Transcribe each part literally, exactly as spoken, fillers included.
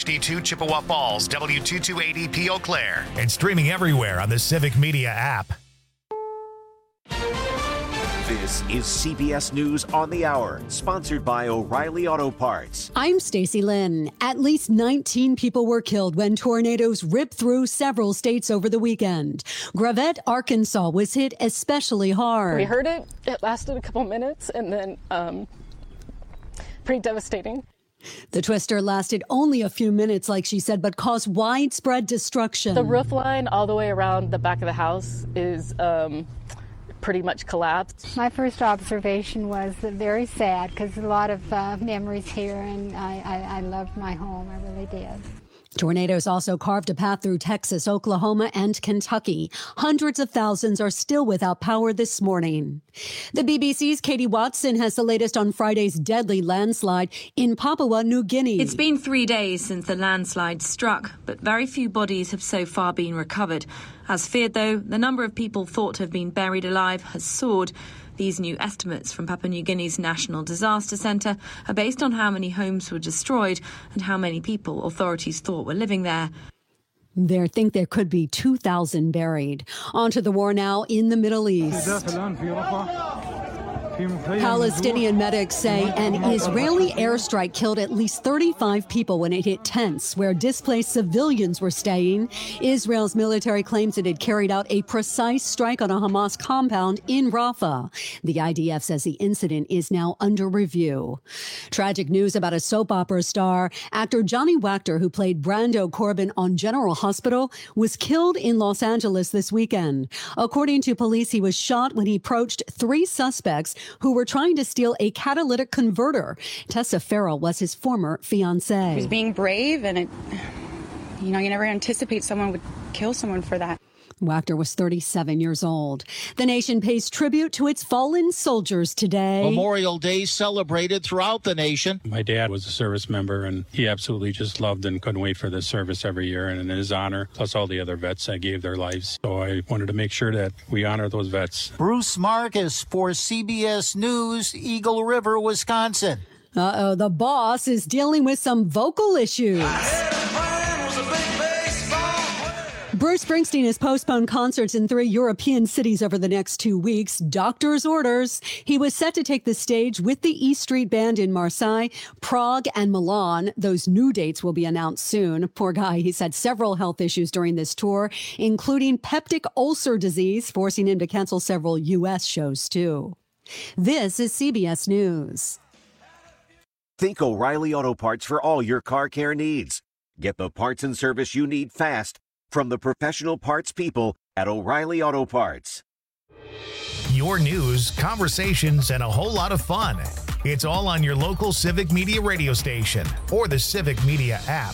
fifty-two Chippewa Falls, W two two eight zero P Eau Claire, and streaming everywhere on the Civic Media app. This is C B S News on the Hour, sponsored by O'Reilly Auto Parts. I'm Stacey Lynn. At least nineteen people were killed when tornadoes ripped through several states over the weekend. Gravette, Arkansas was hit especially hard. We heard it. It lasted a couple minutes and then um, pretty devastating. The twister lasted only a few minutes, like she said, but caused widespread destruction. The roof line all the way around the back of the house is um, pretty much collapsed. My first observation was very sad because a lot of uh, memories here, and I, I, I loved my home. I really did. Tornadoes also carved a path through Texas, Oklahoma, and Kentucky. Hundreds of thousands are still without power this morning. The B B C's Katie Watson has the latest on Friday's deadly landslide in Papua New Guinea. It's been three days since the landslide struck, but very few bodies have so far been recovered. As feared, though, the number of people thought to have been buried alive has soared. These new estimates from Papua New Guinea's National Disaster Centre are based on how many homes were destroyed and how many people authorities thought were living there. They think there could be two thousand buried. On to the war now in the Middle East. Palestinian medics say an Israeli airstrike killed at least thirty-five people when it hit tents where displaced civilians were staying. Israel's military claims it had carried out a precise strike on a Hamas compound in Rafah. The I D F says the incident is now under review. Tragic news about a soap opera star. Actor Johnny Wachter, who played Brando Corbin on General Hospital, was killed in Los Angeles this weekend. According to police, he was shot when he approached three suspects who were trying to steal a catalytic converter. Tessa Farrell was his former fiancée. He was being brave, and it, you know, you never anticipate someone would kill someone for that. Wachter was thirty-seven years old. The nation pays tribute to its fallen soldiers today. Memorial Day celebrated throughout the nation. My dad was a service member, and he absolutely just loved and couldn't wait for this service every year. And in his honor, plus all the other vets that gave their lives. So I wanted to make sure that we honor those vets. Bruce Marcus for C B S News, Eagle River, Wisconsin. Uh-oh, the boss is dealing with some vocal issues. Bruce Springsteen has postponed concerts in three European cities over the next two weeks. Doctor's orders. He was set to take the stage with the E Street Band in Marseille, Prague, and Milan. Those new dates will be announced soon. Poor guy, he's had several health issues during this tour, including peptic ulcer disease, forcing him to cancel several U S shows, too. This is C B S News. Think O'Reilly Auto Parts for all your car care needs. Get the parts and service you need fast from the professional parts people at O'Reilly Auto Parts. Your news, conversations, and a whole lot of fun. It's all on your local Civic Media radio station or the Civic Media app.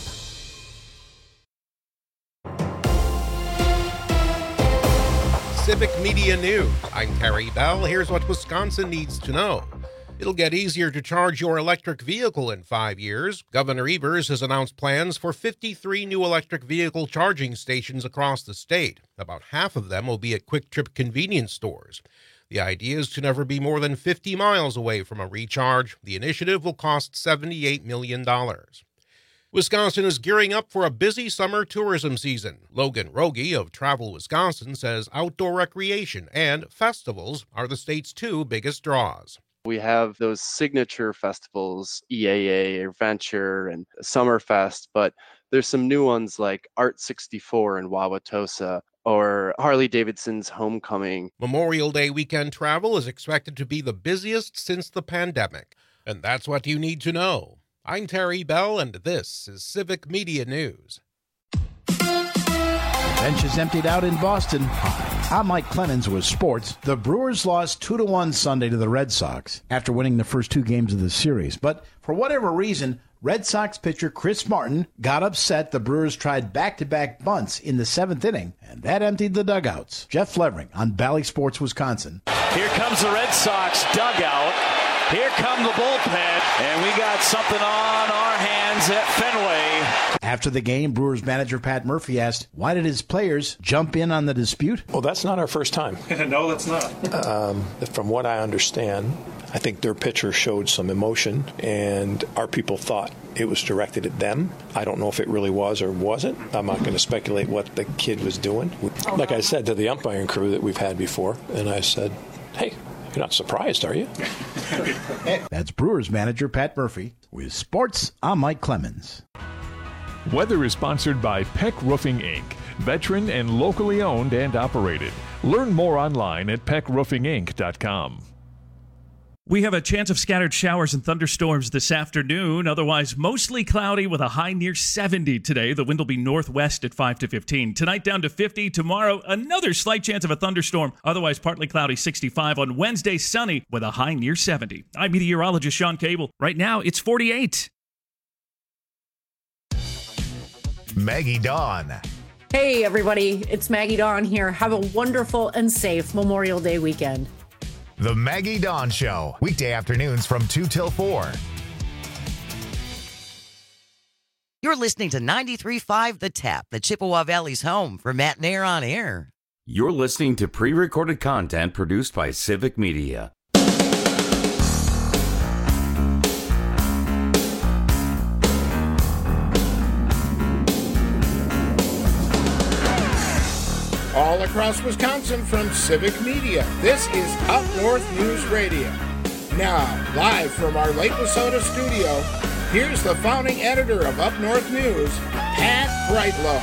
Civic Media News. I'm Terry Bell. Here's what Wisconsin needs to know. It'll get easier to charge your electric vehicle in five years. Governor Evers has announced plans for fifty-three new electric vehicle charging stations across the state. About half of them will be at Quick Trip convenience stores. The idea is to never be more than fifty miles away from a recharge. The initiative will cost seventy-eight million dollars. Wisconsin is gearing up for a busy summer tourism season. Logan Rogie of Travel Wisconsin says outdoor recreation and festivals are the state's two biggest draws. We have those signature festivals, E A A, Adventure, and Summerfest, but there's some new ones like Art sixty-four in Wauwatosa or Harley-Davidson's Homecoming. Memorial Day weekend travel is expected to be the busiest since the pandemic. And that's what you need to know. I'm Terry Bell, and this is Civic Media News. Bench is emptied out in Boston. Hi, I'm Mike Clemens with sports. The Brewers lost two to one Sunday to the Red Sox after winning the first two games of the series. But for whatever reason, Red Sox pitcher Chris Martin got upset. The Brewers tried back-to-back bunts in the seventh inning, and that emptied the dugouts. Jeff Flevering on Bally Sports, Wisconsin. Here comes the Red Sox dugout. Here come the bullpen, and we got something on our hands at Fenway. After the game, Brewers manager Pat Murphy asked, why did his players jump in on the dispute? Well, that's not our first time. No, that's not. Um, from what I understand, I think their pitcher showed some emotion, and our people thought it was directed at them. I don't know if it really was or wasn't. I'm not going to speculate what the kid was doing. Like I said to the umpiring crew that we've had before, and I said, hey, you're not surprised, are you? That's Brewers manager Pat Murphy. With sports, I'm Mike Clemens. Weather is sponsored by Peck Roofing, Incorporated, veteran and locally owned and operated. Learn more online at peck roofing inc dot com. We have a chance of scattered showers and thunderstorms this afternoon. Otherwise, mostly cloudy with a high near seventy today. The wind will be northwest at five to fifteen. Tonight down to fifty. Tomorrow, another slight chance of a thunderstorm. Otherwise, partly cloudy, sixty-five. On Wednesday, sunny with a high near seventy. I'm meteorologist Sean Cable. Right now, it's forty-eight. Maggie Dawn. Hey, everybody. It's Maggie Dawn here. Have a wonderful and safe Memorial Day weekend. The Maggie Dawn Show, weekday afternoons from two till four. You're listening to ninety-three point five The Tap, the Chippewa Valley's home for Matt and Air on Air. You're listening to pre-recorded content produced by Civic Media. All across Wisconsin from Civic Media, this is Up North News Radio. Now, live from our Lake Wissota studio, here's the founding editor of Up North News, Pat Brightlow.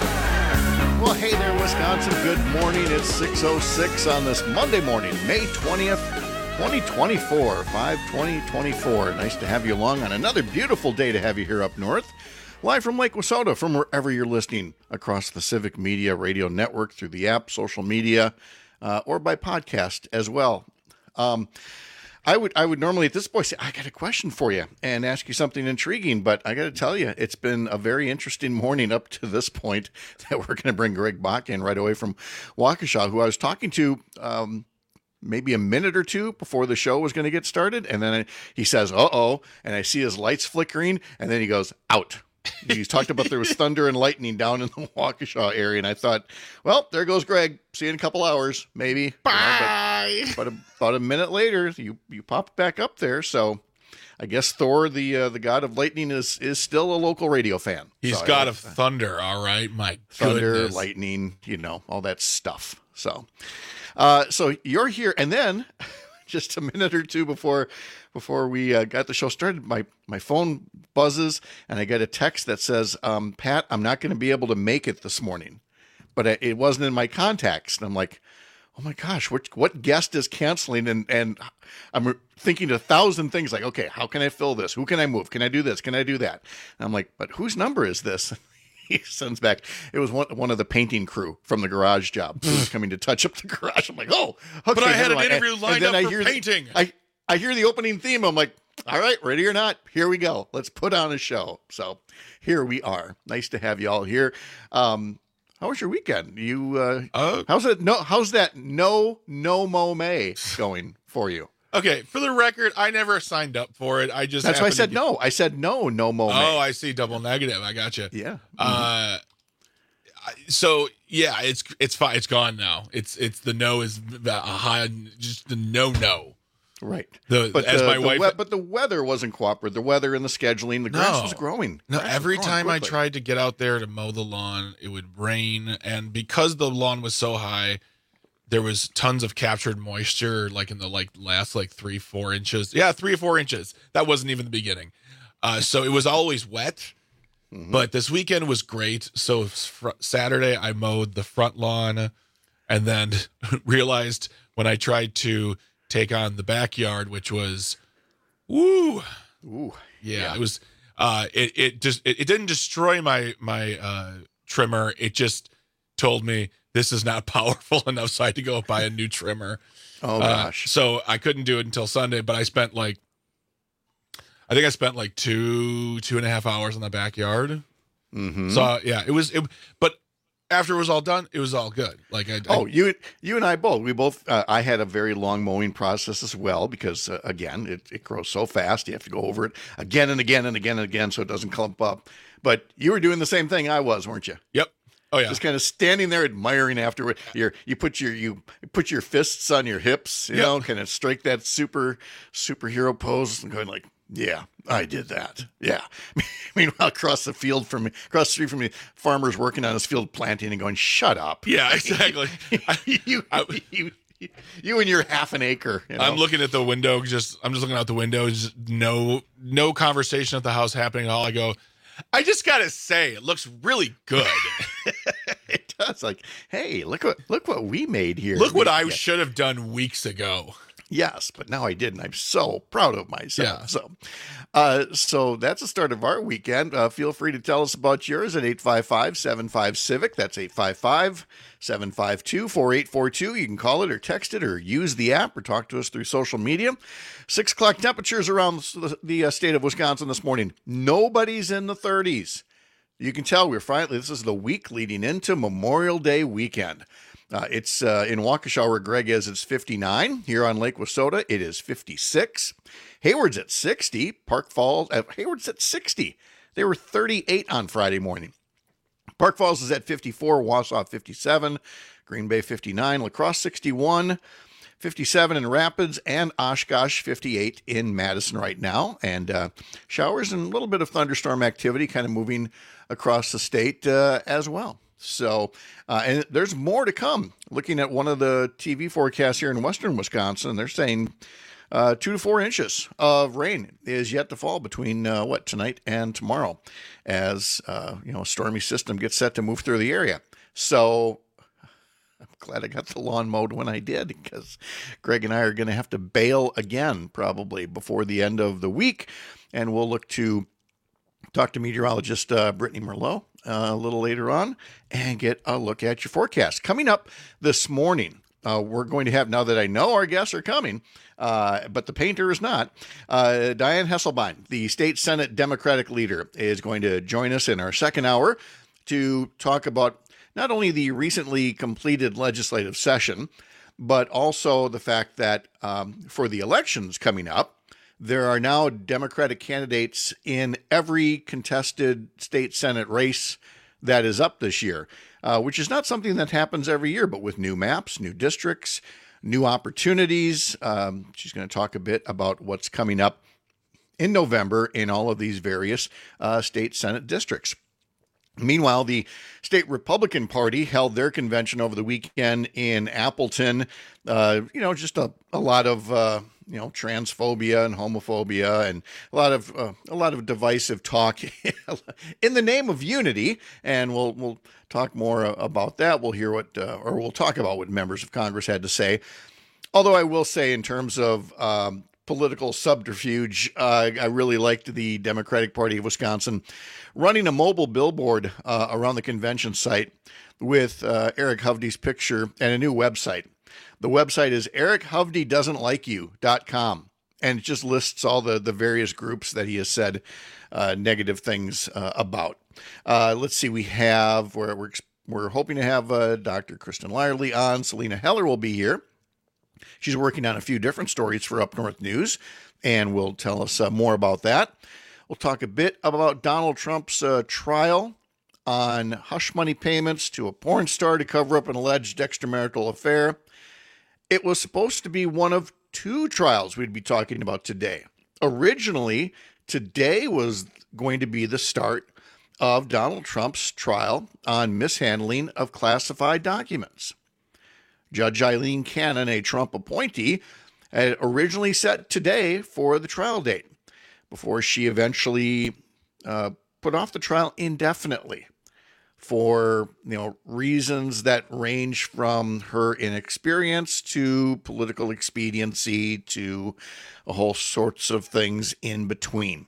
Well, hey there, Wisconsin. Good morning. It's six oh six on this Monday morning, May twentieth, twenty twenty-four, five twenty twenty-four. Nice to have you along on another beautiful day to have you here up north. Live from Lake Wissota, from wherever you're listening across the Civic Media Radio Network, through the app, social media, uh, or by podcast as well. Um, I would I would normally at this point say, I got a question for you and ask you something intriguing, but I got to tell you, it's been a very interesting morning up to this point that we're going to bring Greg Bach in right away from Waukesha, who I was talking to um, maybe a minute or two before the show was going to get started. And then I, he says, uh-oh, and I see his lights flickering, and then he goes, out. He's talked about there was thunder and lightning down in the Waukesha area, and I thought, well, there goes Greg. See you in a couple hours, maybe. Bye. You know, but, but about a minute later, you you popped back up there. So I guess Thor, the uh, the god of lightning, is is still a local radio fan. He's so god of thunder, all right. My thunder, goodness. lightning, you know, all that stuff. So, uh, so you're here, and then just a minute or two before. Before we uh, got the show started, my, my phone buzzes, and I get a text that says, um, Pat, I'm not going to be able to make it this morning. But it wasn't in my contacts. And I'm like, oh, my gosh, what, what guest is canceling? And, and I'm thinking a thousand things like, okay, how can I fill this? Who can I move? Can I do this? Can I do that? And I'm like, but whose number is this? He sends back, it was one, one of the painting crew from the garage job who was coming to touch up the garage. I'm like, oh, okay. But I had an mind. interview and, lined and up I for hear painting. The, I, I hear the opening theme. I'm like, all right, ready or not, here we go. Let's put on a show. So here we are. Nice to have you all here. Um, how was your weekend? You, uh, uh, how's it? No, how's that? No, no mo May going for you? Okay, for the record, I never signed up for it. I just that's why I said to... no. I said no, no mo May. Oh, I see. Double negative. I got you. Yeah. Uh, so yeah, it's it's fine. It's gone now. It's it's the no is a high, just the no no. Right. The, but as the, my the wife, we- but the weather wasn't cooperative. The weather and the scheduling, the grass no, was growing. No, Grass every was growing time I quickly. tried to get out there to mow the lawn, it would rain, and because the lawn was so high, there was tons of captured moisture, like in the like last like three, four inches. Yeah, three or four inches. That wasn't even the beginning. Uh, so it was always wet. Mm-hmm. But this weekend was great. So fr- Saturday I mowed the front lawn, and then realized when I tried to take on the backyard, which was, woo, ooh, yeah, yeah. it was. Uh, it it just it, it didn't destroy my my uh, trimmer. It just told me this is not powerful enough, so I had to go buy a new trimmer. Oh uh, gosh! So I couldn't do it until Sunday, but I spent like, I think I spent like two two and a half hours in the backyard. Mm-hmm. So uh, yeah, it was. It, but after it was all done, it was all good. Like I, oh, I, you you and I both. We both. Uh, I had a very long mowing process as well because uh, again, it, it grows so fast. You have to go over it again and again and again and again so it doesn't clump up. But you were doing the same thing I was, weren't you? Yep. Oh yeah, just kind of standing there admiring afterward. You you put your you put your fists on your hips, you yep. know, kind of strike that super superhero pose, and going like, yeah, I did that. Yeah. Meanwhile, across the field from me, across the street from me, farmers working on his field planting and going, shut up. Yeah, exactly. you, I, you, you and your half an acre. You know? I'm looking at the window. Just I'm just looking out the window. Just no no conversation at the house happening at all. I go, I just gotta say, it looks really good. It does. Like, hey, look what look what we made here. Look what we, I yeah. should have done weeks ago. Yes, but now I didn't. I'm so proud of myself. Yeah. So, uh, so that's the start of our weekend. Uh, feel free to tell us about yours at eight five five, seven five, civic. That's eight five five, seven five two, four eight four two. You can call it or text it or use the app or talk to us through social media. Six o'clock temperatures around the, the uh, state of Wisconsin this morning. Nobody's in the thirties. You can tell we're finally, this is the week leading into Memorial Day weekend. Uh, it's uh, in Waukesha where Greg is, it's fifty-nine. Here on Lake Wissota, it is fifty-six. Hayward's at sixty. Park Falls, uh, Hayward's at sixty. They were thirty-eight on Friday morning. Park Falls is at fifty-four. Wausau fifty-seven. Green Bay fifty-nine. La Crosse sixty-one. fifty-seven in Rapids, and Oshkosh fifty-eight in Madison right now. And uh, showers and a little bit of thunderstorm activity kind of moving across the state uh, as well. So, uh, and there's more to come. Looking at one of the T V forecasts here in western Wisconsin, they're saying uh, two to four inches of rain is yet to fall between, uh, what, tonight and tomorrow as, uh, you know, a stormy system gets set to move through the area. So I'm glad I got the lawn mowed when I did, because Greg and I are going to have to bail again probably before the end of the week. And we'll look to talk to meteorologist uh, Brittany Merlot uh, a little later on and get a look at your forecast. Coming up this morning, uh, we're going to have, now that I know our guests are coming, uh, but the painter is not, uh, Diane Hesselbein, the state Senate Democratic leader, is going to join us in our second hour to talk about not only the recently completed legislative session, but also the fact that um, for the elections coming up, there are now Democratic candidates in every contested state Senate race that is up this year, uh, which is not something that happens every year, but with new maps, new districts, new opportunities. Um, she's going to talk a bit about what's coming up in November in all of these various uh, state Senate districts. Meanwhile, the state Republican Party held their convention over the weekend in Appleton. Uh, you know, just a, a lot of uh, you know transphobia and homophobia, and a lot of uh, a lot of divisive talk in the name of unity. And we'll we'll talk more about that. We'll hear what, uh, or we'll talk about what members of Congress had to say. Although I will say, in terms of um, political subterfuge, uh, I really liked the Democratic Party of Wisconsin running a mobile billboard uh, around the convention site with uh, Eric Hovde's picture and a new website. The website is eric hovde doesn't like you dot com, and it just lists all the, the various groups that he has said uh, negative things uh, about. Uh, let's see, we have, we're, we're, we're hoping to have uh, Doctor Kristen Lyerly on. Selena Heller will be here. She's working on a few different stories for Up North News, and will tell us uh, more about that. We'll talk a bit about Donald Trump's uh, trial on hush money payments to a porn star to cover up an alleged extramarital affair. It was supposed to be one of two trials we'd be talking about today. Originally, today was going to be the start of Donald Trump's trial on mishandling of classified documents. Judge Eileen Cannon, a Trump appointee, had originally set today for the trial date, before she eventually uh, put off the trial indefinitely for, you know, reasons that range from her inexperience to political expediency to a whole sorts of things in between.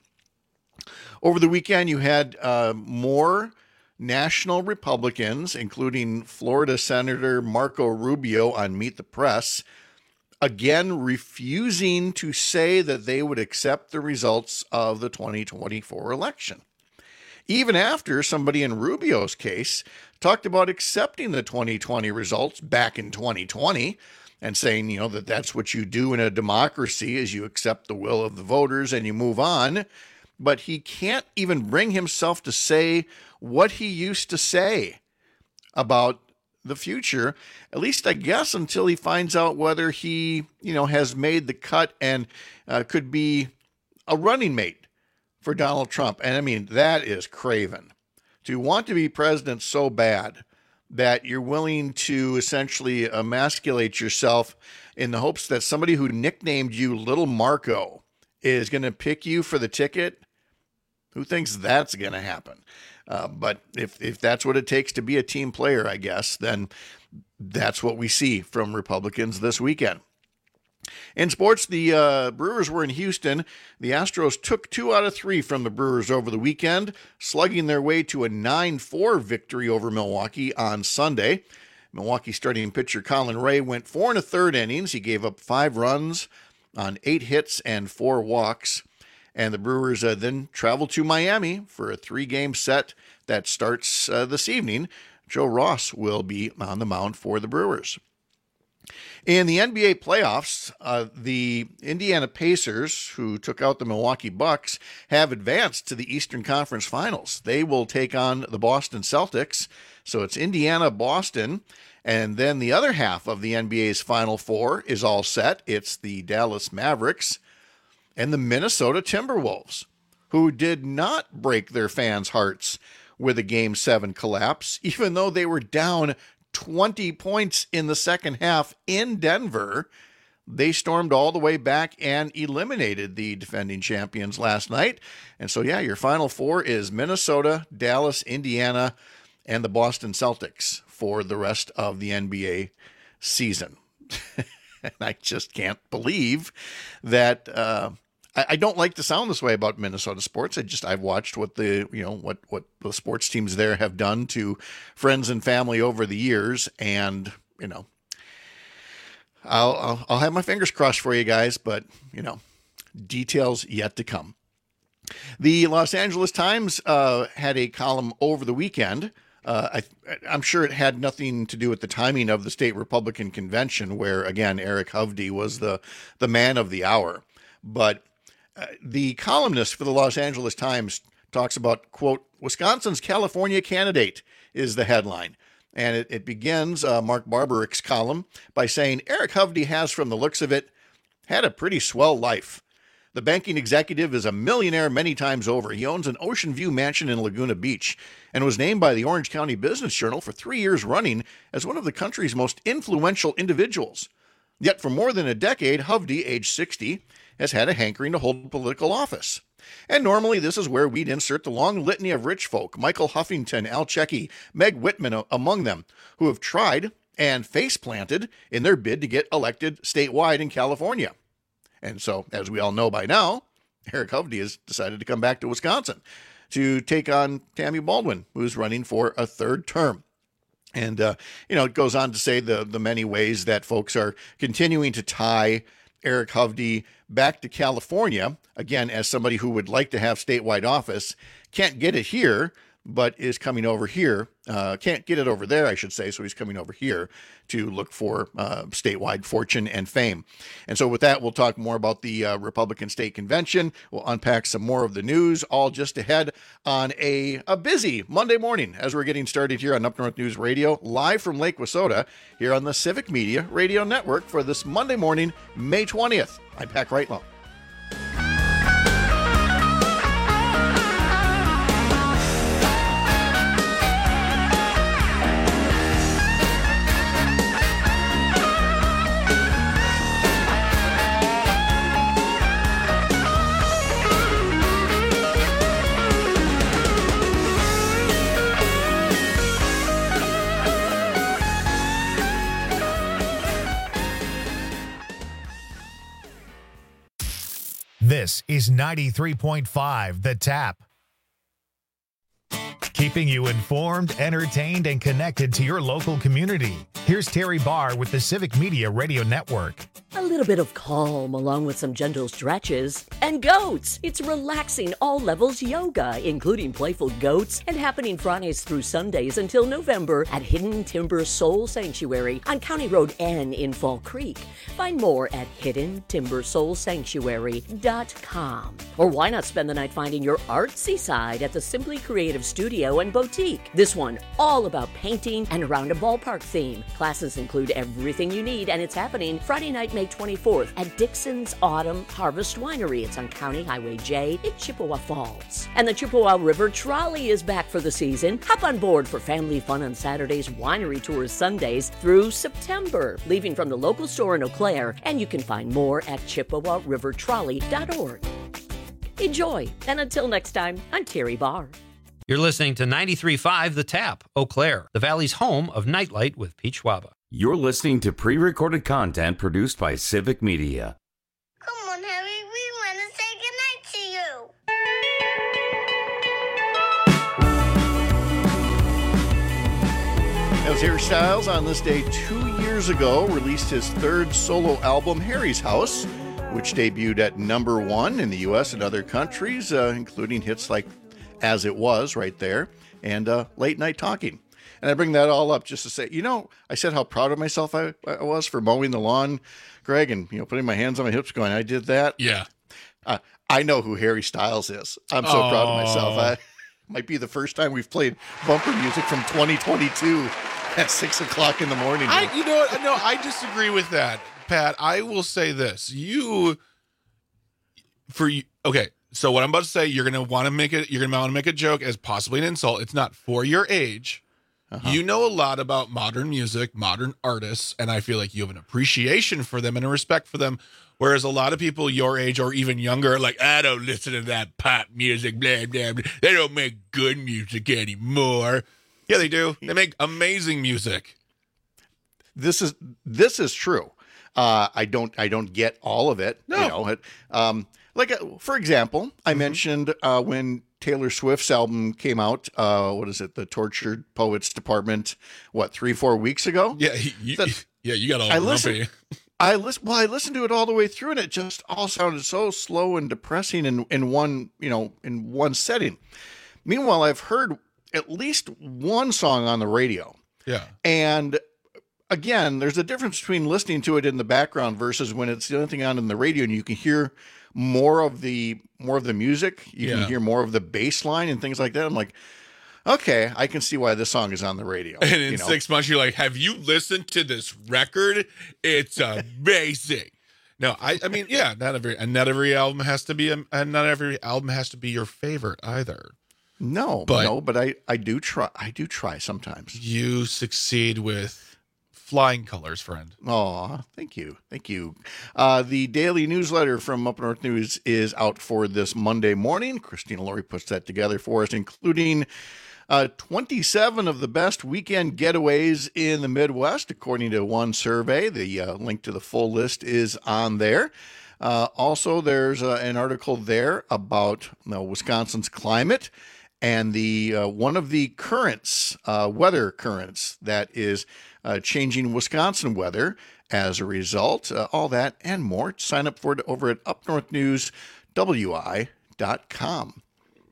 Over the weekend, you had uh, more national Republicans, including Florida Senator Marco Rubio on Meet the Press, again refusing to say that they would accept the results of the twenty twenty-four election. Even after somebody in Rubio's case talked about accepting the twenty twenty results back in twenty twenty and saying, you know, that that's what you do in a democracy, is you accept the will of the voters and you move on. But he can't even bring himself to say what he used to say about the future, at least I guess until he finds out whether he, you know, has made the cut and uh, could be a running mate for Donald Trump. And I mean, that is craven. To want to be president so bad that you're willing to essentially emasculate yourself in the hopes that somebody who nicknamed you Little Marco is going to pick you for the ticket. Who thinks that's going to happen? Uh, but if if that's what it takes to be a team player, I guess, then that's what we see from Republicans this weekend. In sports, the uh, Brewers were in Houston. The Astros took two out of three from the Brewers over the weekend, slugging their way to a nine four victory over Milwaukee on Sunday. Milwaukee starting pitcher Colin Ray went four and a third innings. He gave up five runs on eight hits and four walks. And the Brewers uh, then traveled to Miami for a three-game set that starts uh, this evening. Joe Ross will be on the mound for the Brewers. In the N B A playoffs, uh, the Indiana Pacers, who took out the Milwaukee Bucks, have advanced to the Eastern Conference Finals. They will take on the Boston Celtics. So it's Indiana, Boston, and then the other half of the N B A's Final Four is all set. It's the Dallas Mavericks and the Minnesota Timberwolves, who did not break their fans' hearts with a Game seven collapse, even though they were down twenty points in the second half in Denver. They stormed all the way back and eliminated the defending champions last night. And so, yeah, your Final Four is Minnesota, Dallas, Indiana, and the Boston Celtics for the rest of the N B A season. And I just can't believe that uh, I, I don't like to sound this way about Minnesota sports. I just I've watched what the you know what what the sports teams there have done to friends and family over the years, and you know I'll I'll, I'll have my fingers crossed for you guys, but you know details yet to come. The Los Angeles Times uh, had a column over the weekend. Uh, I, I'm sure it had nothing to do with the timing of the state Republican convention, where, again, Eric Hovde was the, the man of the hour. But uh, the columnist for the Los Angeles Times talks about, quote, Wisconsin's California candidate is the headline. And it, it begins uh, Mark Barbarick's column by saying, Eric Hovde has, from the looks of it, had a pretty swell life. The banking executive is a millionaire many times over. He owns an Ocean View mansion in Laguna Beach and was named by the Orange County Business Journal for three years running as one of the country's most influential individuals. Yet for more than a decade, Hovde, age sixty, has had a hankering to hold political office. And normally this is where we'd insert the long litany of rich folk, Michael Huffington, Al Checky, Meg Whitman among them, who have tried and face-planted in their bid to get elected statewide in California. And so, as we all know by now, Eric Hovde has decided to come back to Wisconsin to take on Tammy Baldwin, who's running for a third term. And, uh, you know, it goes on to say the, the many ways that folks are continuing to tie Eric Hovde back to California, again, as somebody who would like to have statewide office, can't get it here, but is coming over here, uh, can't get it over there, I should say, so he's coming over here to look for uh, statewide fortune and fame. And so with that, we'll talk more about the uh, Republican State Convention. We'll unpack some more of the news, all just ahead on a, a busy Monday morning as we're getting started here on Up North News Radio, live from Lake Wissota, here on the Civic Media Radio Network for this Monday morning, May twentieth. I'm Pat Reitlow. This is ninety-three point five The Tap. Keeping you informed, entertained, and connected to your local community. Here's Terry Barr with the Civic Media Radio Network. A little bit of calm along with some gentle stretches. And goats! It's relaxing all levels yoga, including playful goats, and happening Fridays through Sundays until November at Hidden Timber Soul Sanctuary on County Road N in Fall Creek. Find more at hidden timber soul sanctuary dot com. Or why not spend the night finding your artsy side at the Simply Creative Studio and Boutique? This one all about painting and around a ballpark theme. Classes include everything you need, and it's happening Friday night, May twenty-fourth at Dixon's Autumn Harvest Winery. It's on County Highway J in Chippewa Falls. And the Chippewa River Trolley is back for the season. Hop on board for family fun on Saturdays, winery tours Sundays through September, leaving from the local store in Eau Claire, and you can find more at chippewa river trolley dot org. Enjoy, and until next time, I'm Terry Barr. You're listening to ninety-three point five The Tap, Eau Claire, the Valley's home of Nightlight with Pete Schwaba. You're listening to pre-recorded content produced by Civic Media. Come on, Harry, we want to say goodnight to you. That was Harry Styles on this day two years ago, released his third solo album, Harry's House, which debuted at number one in the U S and other countries, uh, including hits like As It Was right there and uh, Late Night Talking. And I bring that all up just to say, you know, I said how proud of myself I, I was for mowing the lawn, Greg, and, you know, putting my hands on my hips going, I did that. Yeah. Uh, I know who Harry Styles is. I'm so oh. proud of myself. I, might be the first time we've played bumper music from twenty twenty-two at six o'clock in the morning. I, you know what? No, I disagree with that, Pat. I will say this. You, for you, okay. So what I'm about to say, you're going to want to make it, you're going to want to make a joke as possibly an insult. It's not for your age. Uh-huh. You know a lot about modern music, modern artists, and I feel like you have an appreciation for them and a respect for them. Whereas a lot of people your age or even younger are like, I don't listen to that pop music, blah, blah, blah. They don't make good music anymore. Yeah, they do. They make amazing music. This is this is true. Uh, I don't I don't get all of it. No. You know, it, um, like uh, for example, I mm-hmm. mentioned uh, when Taylor Swift's album came out. Uh, what is it? The Tortured Poets Department. What, three four weeks ago? Yeah, you, that, yeah, you got all I grumpy. Listened, I listen. Well, I listened to it all the way through, and it just all sounded so slow and depressing in in one you know in one setting. Meanwhile, I've heard at least one song on the radio. Yeah, and again, there's a difference between listening to it in the background versus when it's the only thing on in the radio, and you can hear more of the more of the music. You yeah. can hear more of the bass line and things like that. I'm like, okay, I can see why this song is on the radio. And in you know? six months, you're like, have you listened to this record? It's amazing. No, I, I mean, yeah, not every, and not every album has to be, a, and not every album has to be your favorite either. No, but, no, but I, I do try. I do try sometimes. You succeed with flying colors, friend. Oh, thank you. Thank you. Uh, the daily newsletter from Up North News is out for this Monday morning. Christina Laurie puts that together for us, including uh, twenty-seven of the best weekend getaways in the Midwest, according to one survey. The uh, link to the full list is on there. Uh, also, there's uh, an article there about uh, Wisconsin's climate and the uh, one of the currents, uh, weather currents, that is uh, changing Wisconsin weather as a result. Uh, all that and more. Sign up for it over at up north news w i dot com.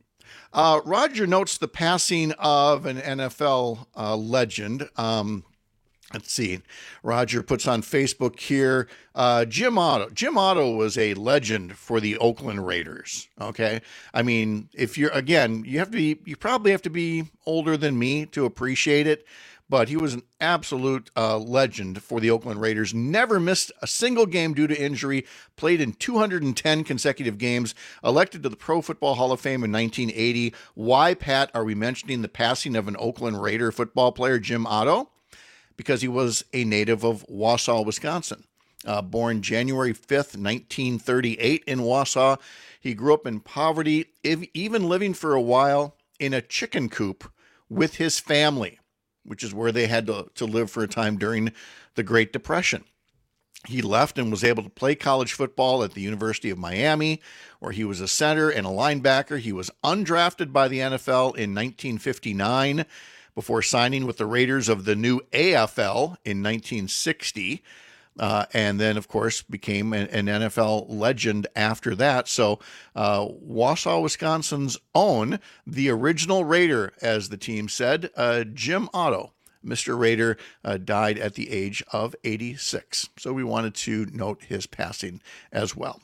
Uh, Roger notes the passing of an N F L uh, legend. Um, let's see. Roger puts on Facebook here, uh, Jim Otto. Jim Otto was a legend for the Oakland Raiders. Okay. I mean, if you're, again, you have to be, you probably have to be older than me to appreciate it, but he was an absolute uh, legend for the Oakland Raiders. Never missed a single game due to injury, played in two hundred ten consecutive games, elected to the Pro Football Hall of Fame in nineteen eighty. Why, Pat, are we mentioning the passing of an Oakland Raider football player, Jim Otto? Because he was a native of Wausau, Wisconsin. Uh, born January fifth, nineteen thirty-eight in Wausau. He grew up in poverty, even living for a while in a chicken coop with his family, which is where they had to, to live for a time during the Great Depression. He left and was able to play college football at the University of Miami, where he was a center and a linebacker. He was undrafted by the N F L in nineteen fifty-nine before signing with the Raiders of the new A F L in nineteen sixty. Uh, and then, of course, became an, an N F L legend after that. So uh, Wausau, Wisconsin's own, the original Raider, as the team said, uh, Jim Otto, Mister Raider, uh, died at the age of eighty-six. So we wanted to note his passing as well.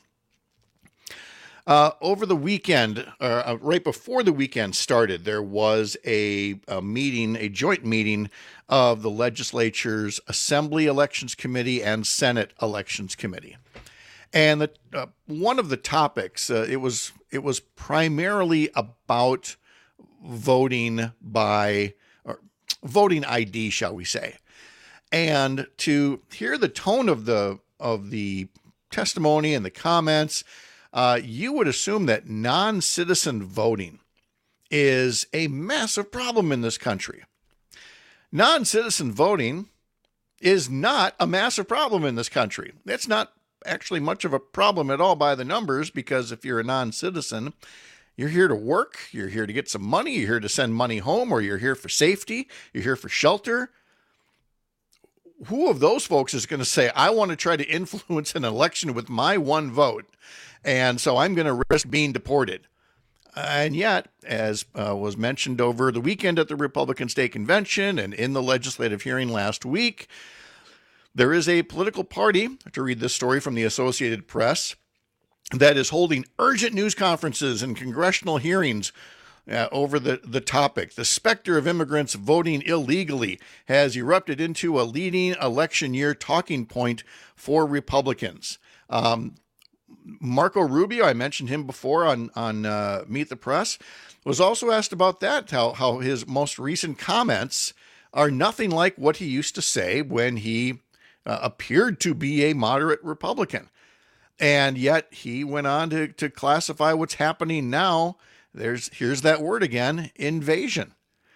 Uh, over the weekend, uh, right before the weekend started, there was a, a meeting, a joint meeting of the legislature's Assembly Elections Committee and Senate Elections Committee. And the, uh, one of the topics, uh, it was it was primarily about voting by, or voting I D, shall we say. And to hear the tone of the of the testimony and the comments, Uh, you would assume that non-citizen voting is a massive problem in this country. Non-citizen voting is not a massive problem in this country. It's not actually much of a problem at all by the numbers, because if you're a non-citizen, you're here to work, you're here to get some money, you're here to send money home, or you're here for safety, you're here for shelter. Who of those folks is going to say, I want to try to influence an election with my one vote, and so I'm going to risk being deported? And yet, as uh, was mentioned over the weekend at the Republican State Convention and in the legislative hearing last week, there is a political party, to read this story from the Associated Press, that is holding urgent news conferences and congressional hearings Uh, over the, the topic. The specter of immigrants voting illegally has erupted into a leading election year talking point for Republicans. Um, Marco Rubio, I mentioned him before on, on uh, Meet the Press, was also asked about that, how, how his most recent comments are nothing like what he used to say when he uh, appeared to be a moderate Republican. And yet he went on to, to classify what's happening now. There's here's that word again, invasion.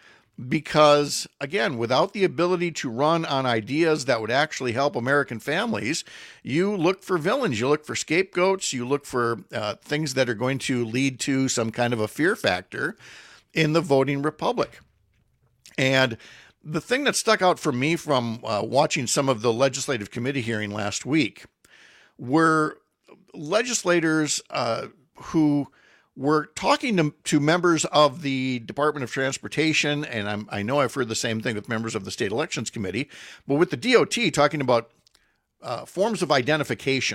Because, again, without the ability to run on ideas that would actually help American families, you look for villains, you look for scapegoats, you look for uh, things that are going to lead to some kind of a fear factor in the voting republic. And the thing that stuck out for me from uh, watching some of the legislative committee hearing last week were legislators uh, who were talking to, to members of the Department of Transportation, and I'm, I know I've heard the same thing with members of the State Elections Committee, but with the D O T talking about uh, forms of identification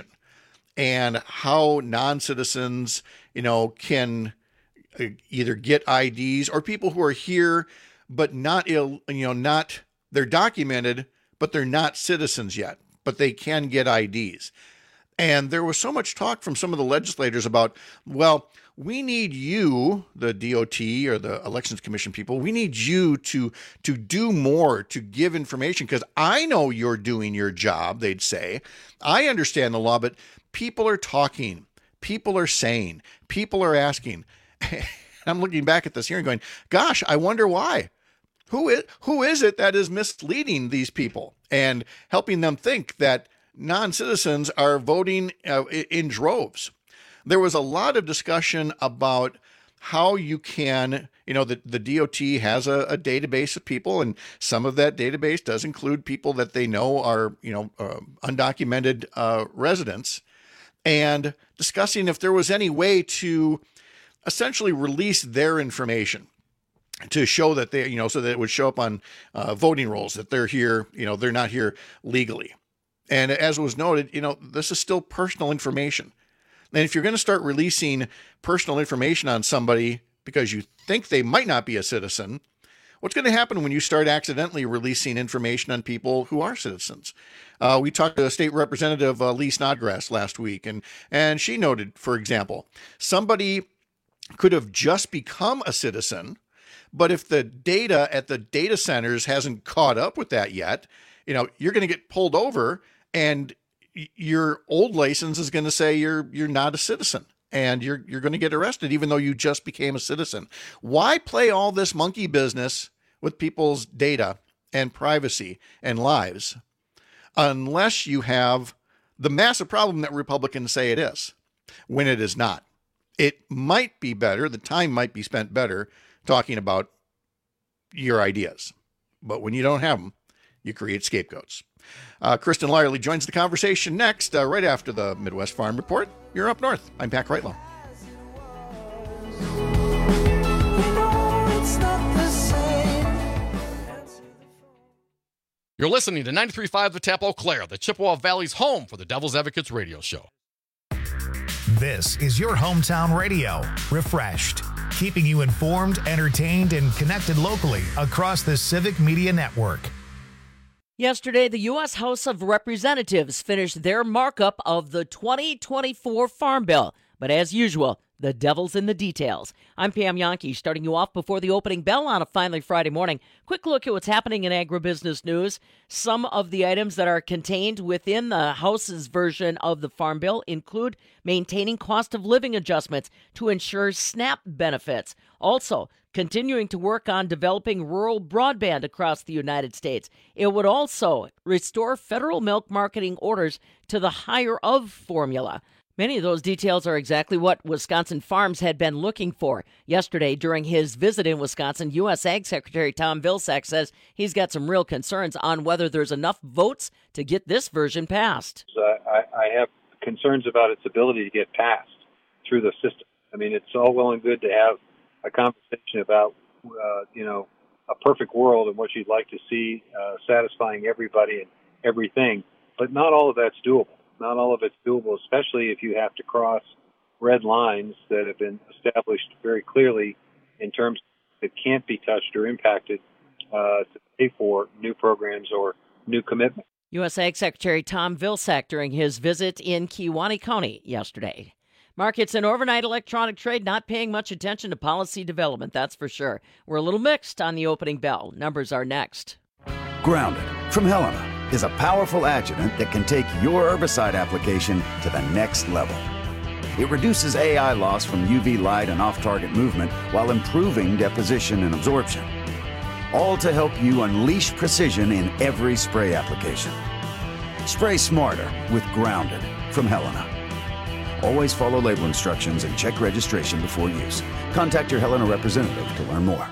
and how non-citizens, you know, can either get I Ds, or people who are here but not ill, you know, not they're documented, but they're not citizens yet, but they can get I Ds. And there was so much talk from some of the legislators about, well, we need you, the D O T or the Elections Commission people, we need you to, to do more, to give information, because I know you're doing your job, they'd say. I understand the law, but people are talking, people are saying, people are asking. I'm looking back at this hearing going, gosh, I wonder why. Who is, who is it that is misleading these people and helping them think that non-citizens are voting uh, in droves? There was a lot of discussion about how you can, you know, the, the D O T has a, a database of people, and some of that database does include people that they know are, you know, uh, undocumented uh, residents, and discussing if there was any way to essentially release their information to show that they, you know, so that it would show up on uh, voting rolls, that they're here, you know, they're not here legally. And as was noted, you know, this is still personal information. And if you're going to start releasing personal information on somebody because you think they might not be a citizen, what's going to happen when you start accidentally releasing information on people who are citizens? Uh, we talked to a state representative, uh, Lee Snodgrass, last week, and, and she noted, for example, somebody could have just become a citizen, but if the data at the data centers hasn't caught up with that yet, you know, you're going to get pulled over, and your old license is going to say you're you're not a citizen, and you're you're going to get arrested even though you just became a citizen. Why play all this monkey business with people's data and privacy and lives unless you have the massive problem that Republicans say it is, when it is not? It might be better, the time might be spent better talking about your ideas, but when you don't have them, you create scapegoats. Uh, Kristen Lyerly joins the conversation next, uh, right after the Midwest Farm Report. You're up north. I'm Pat Kreitlow. You're listening to ninety-three point five The Tap Eau Claire, the Chippewa Valley's home for the Devil's Advocates radio show. This is your hometown radio, refreshed, keeping you informed, entertained, and connected locally across the Civic Media Network. Yesterday, the U S House of Representatives finished their markup of the twenty twenty-four Farm Bill. But as usual, the devil's in the details. I'm Pam Yankee, starting you off before the opening bell on a finally Friday morning. Quick look at what's happening in agribusiness news. Some of the items that are contained within the House's version of the Farm Bill include maintaining cost of living adjustments to ensure SNAP benefits. Also, continuing to work on developing rural broadband across the United States. It would also restore federal milk marketing orders to the higher of formula. Many of those details are exactly what Wisconsin farms had been looking for. Yesterday, during his visit in Wisconsin, U S Ag Secretary Tom Vilsack says he's got some real concerns on whether there's enough votes to get this version passed. Uh, I, I have concerns about its ability to get passed through the system. I mean, it's all well and good to have a conversation about, uh, you know, a perfect world and what you'd like to see uh, satisfying everybody and everything, but not all of that's doable. Not all of it's doable, especially if you have to cross red lines that have been established very clearly in terms that can't be touched or impacted uh, to pay for new programs or new commitments. U S Ag Secretary Tom Vilsack during his visit in Kewaunee County yesterday. Markets and overnight electronic trade not paying much attention to policy development, that's for sure. We're a little mixed on the opening bell. Numbers are next. Grounded from Helena is a powerful adjuvant that can take your herbicide application to the next level. It reduces A I loss from U V light and off-target movement while improving deposition and absorption. All to help you unleash precision in every spray application. Spray smarter with Grounded from Helena. Always follow label instructions and check registration before use. Contact your Helena representative to learn more.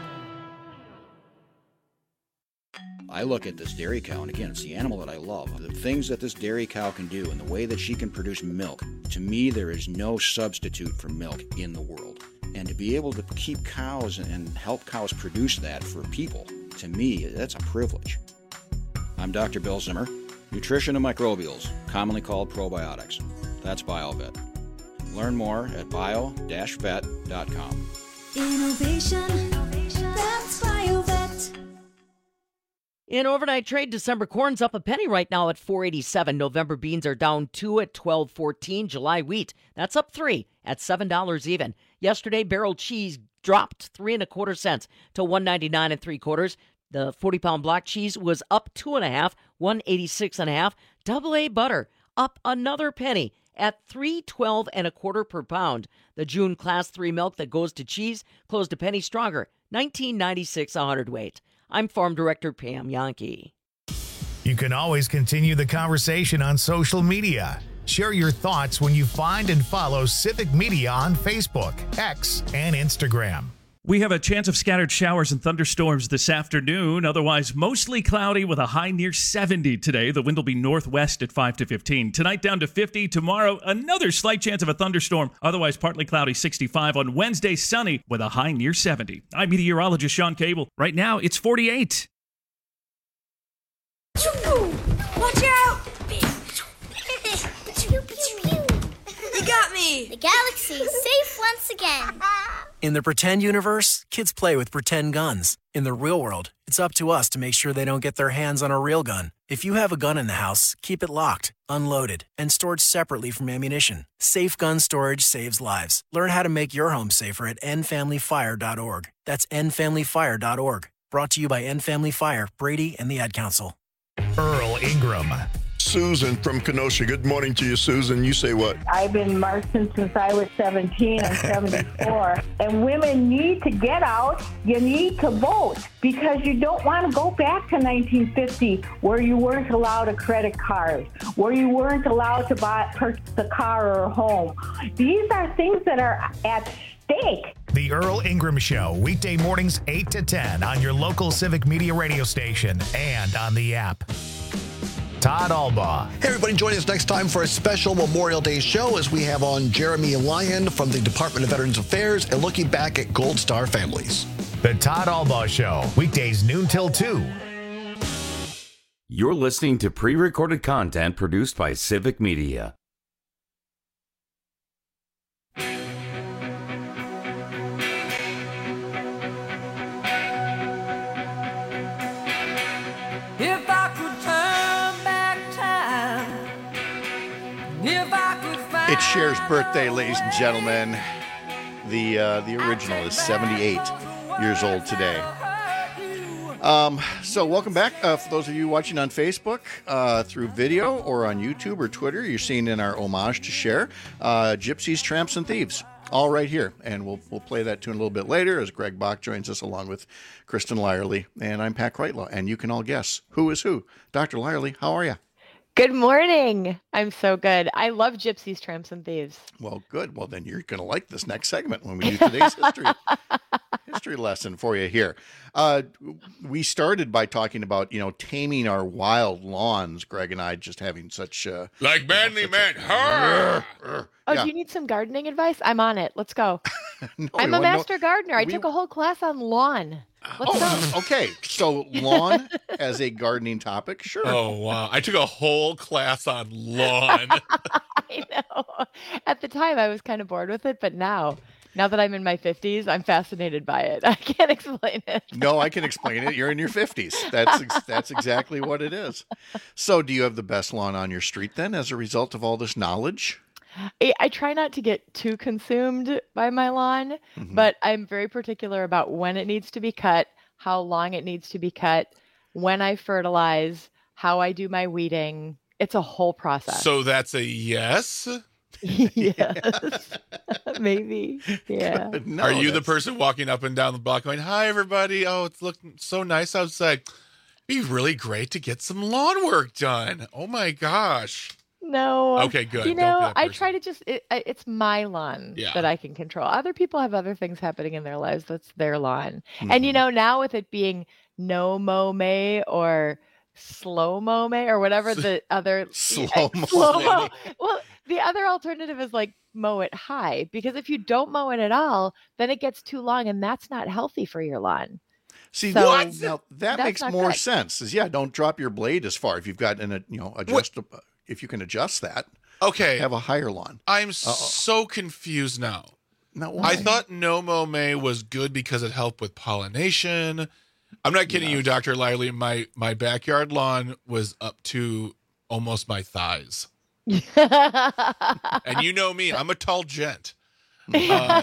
I look at this dairy cow, and again, it's the animal that I love. The things that this dairy cow can do and the way that she can produce milk, to me, there is no substitute for milk in the world. And to be able to keep cows and help cows produce that for people, to me, that's a privilege. I'm Doctor Bill Zimmer, Nutrition and Microbials, commonly called probiotics. That's BioVet. Learn more at bio dash vet dot com. Innovation, that's BioVet. In overnight trade, December corn's up a penny right now at four eighty-seven. November beans are down two at twelve fourteen. July wheat, that's up three at seven dollars even. Yesterday, barrel cheese dropped three and a quarter cents to one ninety-nine and three quarters. The forty pound block cheese was up two and a half, one eighty-six and a half. Double A butter up another penny at three twelve and a quarter per pound. The June class three milk that goes to cheese closed a penny stronger, nineteen ninety-six a hundredweight. I'm Farm Director Pam Yankee. You can always continue the conversation on social media. Share your thoughts when you find and follow Civic Media on Facebook, X, and Instagram. We have a chance of scattered showers and thunderstorms this afternoon. Otherwise, mostly cloudy with a high near seventy today. The wind will be northwest at five to fifteen. Tonight down to fifty. Tomorrow, another slight chance of a thunderstorm. Otherwise, partly cloudy, sixty-five. On Wednesday, sunny with a high near seventy. I'm meteorologist Sean Cable. Right now, it's forty-eight. Watch out! You got me! The galaxy is safe once again. In the pretend universe, kids play with pretend guns. In the real world, it's up to us to make sure they don't get their hands on a real gun. If you have a gun in the house, keep it locked, unloaded, and stored separately from ammunition. Safe gun storage saves lives. Learn how to make your home safer at end family fire dot org. That's end family fire dot org. Brought to you by End Family Fire, Brady, and the Ad Council. Earl Ingram. Susan from Kenosha. Good morning to you, Susan. You say what? I've been marching since I was seventeen. I'm seventy-four. And women need to get out. You need to vote because you don't want to go back to nineteen fifty where you weren't allowed a credit card, where you weren't allowed to buy purchase a car or a home. These are things that are at stake. The Earl Ingram Show, weekday mornings eight to ten on your local Civic Media radio station and on the app. Todd Albaugh. Hey, everybody, join us next time for a special Memorial Day show as we have on Jeremy Lyon from the Department of Veterans Affairs and looking back at Gold Star families. The Todd Albaugh Show, weekdays noon till two. You're listening to pre-recorded content produced by Civic Media. If I could turn back time, if I could find It's Cher's birthday, ladies and gentlemen. The uh, the original is seventy-eight years old today. Um, so welcome back. Uh, for those of you watching on Facebook, uh, through video or on YouTube or Twitter, you're seeing in our homage to Cher, uh, Gypsies, Tramps, and Thieves. All right here. And we'll we'll play that tune a little bit later as Greg Bach joins us along with Kristen Lyerly. And I'm Pat Kreitlow. And you can all guess who is who. Doctor Lyerly, how are you? Good morning. I'm so good. I love Gypsies, Tramps, and Thieves. Well, good. Well, then you're going to like this next segment when we do today's history history lesson for you here. Uh, we started by talking about, you know, taming our wild lawns. Greg and I just having such uh, like manly you know, men. A, Oh, yeah. do you need some gardening advice? I'm on it. Let's go. No, I'm we a want- master no, gardener. I we- took a whole class on lawn. Let's Oh, go. okay. So lawn as a gardening topic, sure. Oh, wow. I took a whole class on lawn. I know. At the time, I was kind of bored with it, but now, now that I'm in my fifties, I'm fascinated by it. I can't explain it. No, I can explain it. You're in your fifties. That's ex- that's exactly what it is. So, do you have the best lawn on your street then, as a result of all this knowledge? I, I try not to get too consumed by my lawn, Mhm. but I'm very particular about when it needs to be cut, how long it needs to be cut, when I fertilize, how I do my weeding. It's a whole process. So that's a yes? Yes. Maybe. Yeah. No, Are you the that's- person walking up and down the block going, hi, everybody. Oh, it's looking so nice outside. It'd be really great to get some lawn work done. Oh, my gosh. No. Okay, good. You Don't be know, that I person. try to just, it, I- it's my lawn Yeah. that I can control. Other people have other things happening in their lives. That's their lawn. And, Mm-hmm. you know, now with it being no mow May or slow mo May or whatever the other Slow-mo slow-mo- May. Well, the other alternative is like mow it high, because if you don't mow it at all, then it gets too long and that's not healthy for your lawn. See, So, now, now that that's makes not more good. sense. Is yeah, don't drop your blade as far if you've got an, uh, you know, adjust if you can adjust that. Okay. Have a higher lawn. I'm Uh-oh. so confused now. No, I why? thought No Mow May was good because it helped with pollination. I'm not kidding you, Doctor Lively. My my backyard lawn was up to almost my thighs. And you know me, I'm a tall gent. Uh,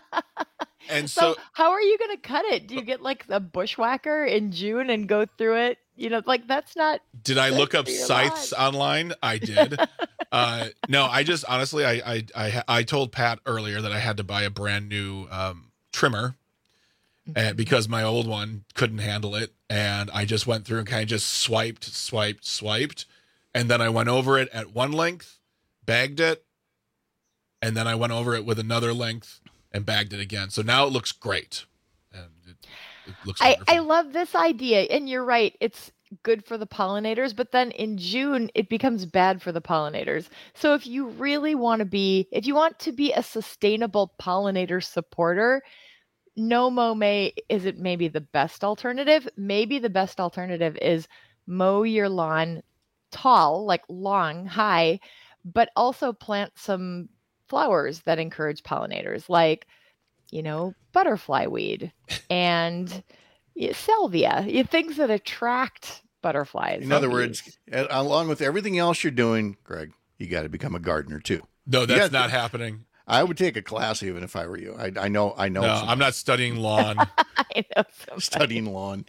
and So, so, how are you going to cut it? Do you get like a bushwhacker in June and go through it? You know, like that's not. did I look up for your scythes online? I did. uh, no, I just honestly, I, I I I told Pat earlier that I had to buy a brand new um, trimmer, and because my old one couldn't handle it, and I just went through and kind of just swiped, swiped, swiped, and then I went over it at one length, bagged it, and then I went over it with another length and bagged it again. So now it looks great. And it, it looks I, wonderful. I love this idea. And you're right. It's good for the pollinators, but then in June, it becomes bad for the pollinators. So if you really want to be, if you want to be a sustainable pollinator supporter, no mow May isn't maybe the best alternative. Maybe the best alternative is mow your lawn tall, like long, high, but also plant some flowers that encourage pollinators, like, you know, butterfly weed and yeah, salvia, yeah, things that attract butterflies. In other and words, bees. a- along with everything else you're doing, Greg, you got to become a gardener too. No, You that's got- not happening. I would take a class even if I were you. I, I know. I know. No, some- I'm not studying lawn. I know somebody. studying lawn.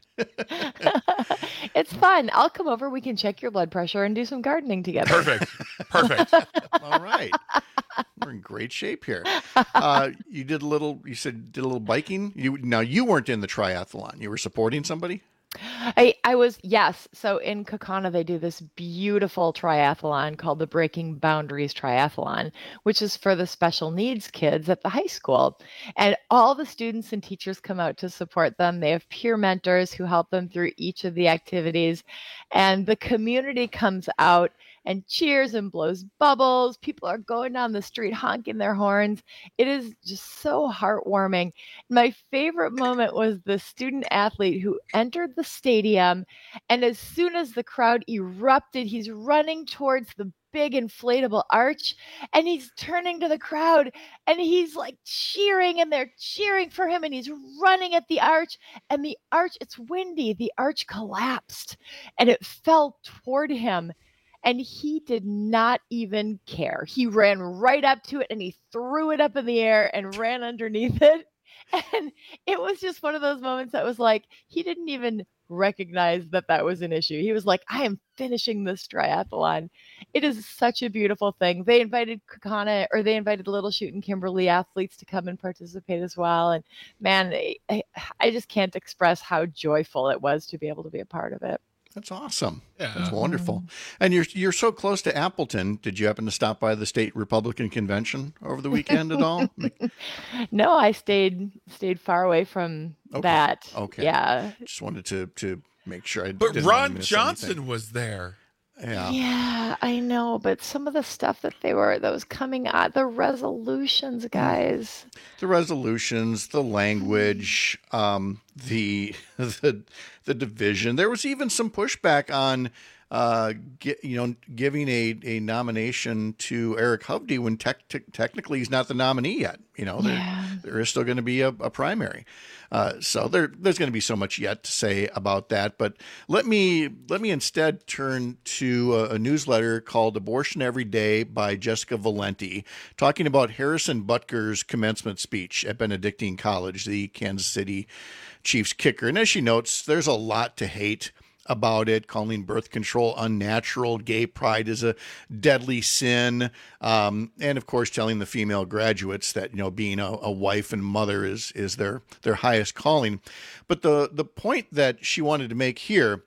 It's fun. I'll come over. We can check your blood pressure and do some gardening together. Perfect. Perfect. All right. We're in great shape here. Uh, you did a little, you said did a little biking. You Now, you weren't in the triathlon. You were supporting somebody? I, I was, yes. So in Kaukauna, they do this beautiful triathlon called the Breaking Boundaries Triathlon, which is for the special needs kids at the high school. And all the students and teachers come out to support them. They have peer mentors who help them through each of the activities. And the community comes out and cheers and blows bubbles. People are going down the street honking their horns. It is just so heartwarming. My favorite moment was the student athlete who entered the stadium, and as soon as the crowd erupted, he's running towards the big inflatable arch, and he's turning to the crowd, and he's like cheering, and they're cheering for him, and he's running at the arch, and the arch, it's windy, the arch collapsed, and it fell toward him. And he did not even care. He ran right up to it and he threw it up in the air and ran underneath it. And it was just one of those moments that was like, he didn't even recognize that that was an issue. He was like, I am finishing this triathlon. It is such a beautiful thing. They invited Kaukauna, or they invited Little Chute and Kimberly athletes to come and participate as well. And man, I, I just can't express how joyful it was to be able to be a part of it. That's awesome. Yeah. That's wonderful. And you're you're so close to Appleton. Did you happen to stop by the state Republican convention over the weekend at all? No, I stayed stayed far away from Okay. that. Okay. Yeah. Just wanted to to make sure I But didn't want to Ron miss Johnson anything. was there. Yeah. Yeah, I know, but some of the stuff that they were that was coming out, the resolutions, guys. The resolutions, the language, um, the the the division. There was even some pushback on, uh, get, you know, giving a, a nomination to Eric Hovde when tec- te- technically he's not the nominee yet. You know, there, Yeah. there is still going to be a, a primary. Uh, so there, there's going to be so much yet to say about that. But let me let me instead turn to a, a newsletter called Abortion Every Day by Jessica Valenti, talking about Harrison Butker's commencement speech at Benedictine College, the Kansas City Chiefs kicker. And as she notes, there's a lot to hate about it, calling birth control unnatural, gay pride is a deadly sin, um, and of course telling the female graduates that, you know, being a, a wife and mother is is their their highest calling. But the the point that she wanted to make here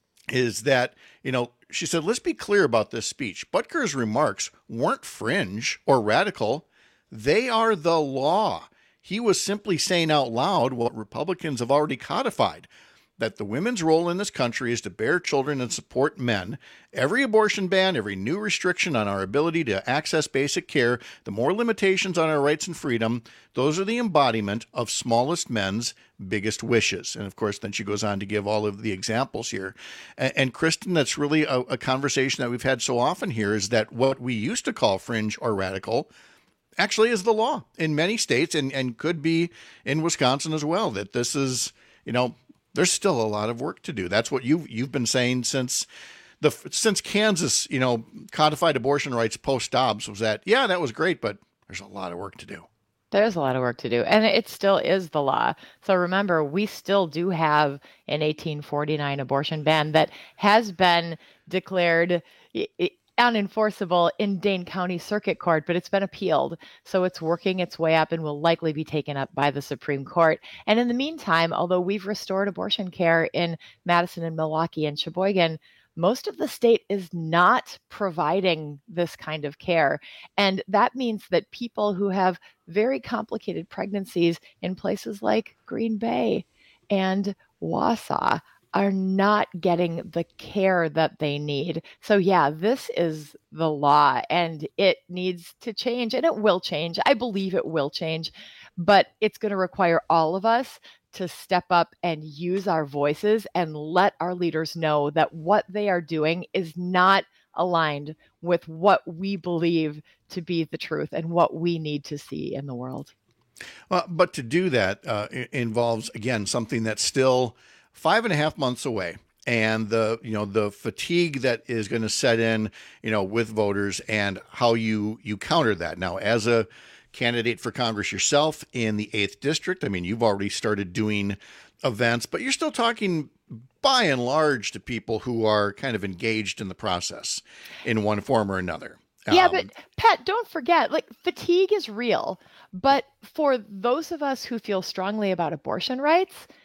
is that, you know, she said, let's be clear about this speech. Butker's remarks weren't fringe or radical. They are the law. He was simply saying out loud what Republicans have already codified, that the women's role in this country is to bear children and support men. Every abortion ban, every new restriction on our ability to access basic care, the more limitations on our rights and freedom, those are the embodiment of smallest men's biggest wishes. And of course, then she goes on to give all of the examples here. And, and Kristen, that's really a, a conversation that we've had so often here, is that what we used to call fringe or radical actually is the law in many states, and, and could be in Wisconsin as well, that this is, you know, there's still a lot of work to do. That's what you've you've been saying since the since Kansas, you know, codified abortion rights post Dobbs, was that, yeah, that was great, but there's a lot of work to do. There's a lot of work to do, and it still is the law. So remember, we still do have an eighteen forty-nine abortion ban that has been declared i- i- unenforceable in Dane County Circuit Court, but it's been appealed. So it's working its way up and will likely be taken up by the Supreme Court. And in the meantime, although we've restored abortion care in Madison and Milwaukee and Sheboygan, most of the state is not providing this kind of care. And that means that people who have very complicated pregnancies in places like Green Bay and Wausau are not getting the care that they need. So yeah, this is the law, and it needs to change, and it will change. I believe it will change, but it's going to require all of us to step up and use our voices and let our leaders know that what they are doing is not aligned with what we believe to be the truth and what we need to see in the world. Uh, but to do that uh, involves, again, something that's still five and a half months away, and the, you know, the fatigue that is going to set in, you know, with voters, and how you, you counter that. Now, as a candidate for Congress yourself in the eighth district, I mean, you've already started doing events, but you're still talking by and large to people who are kind of engaged in the process in one form or another. Yeah, Um, but Pat, don't forget, like, fatigue is real. But for those of us who feel strongly about abortion rights,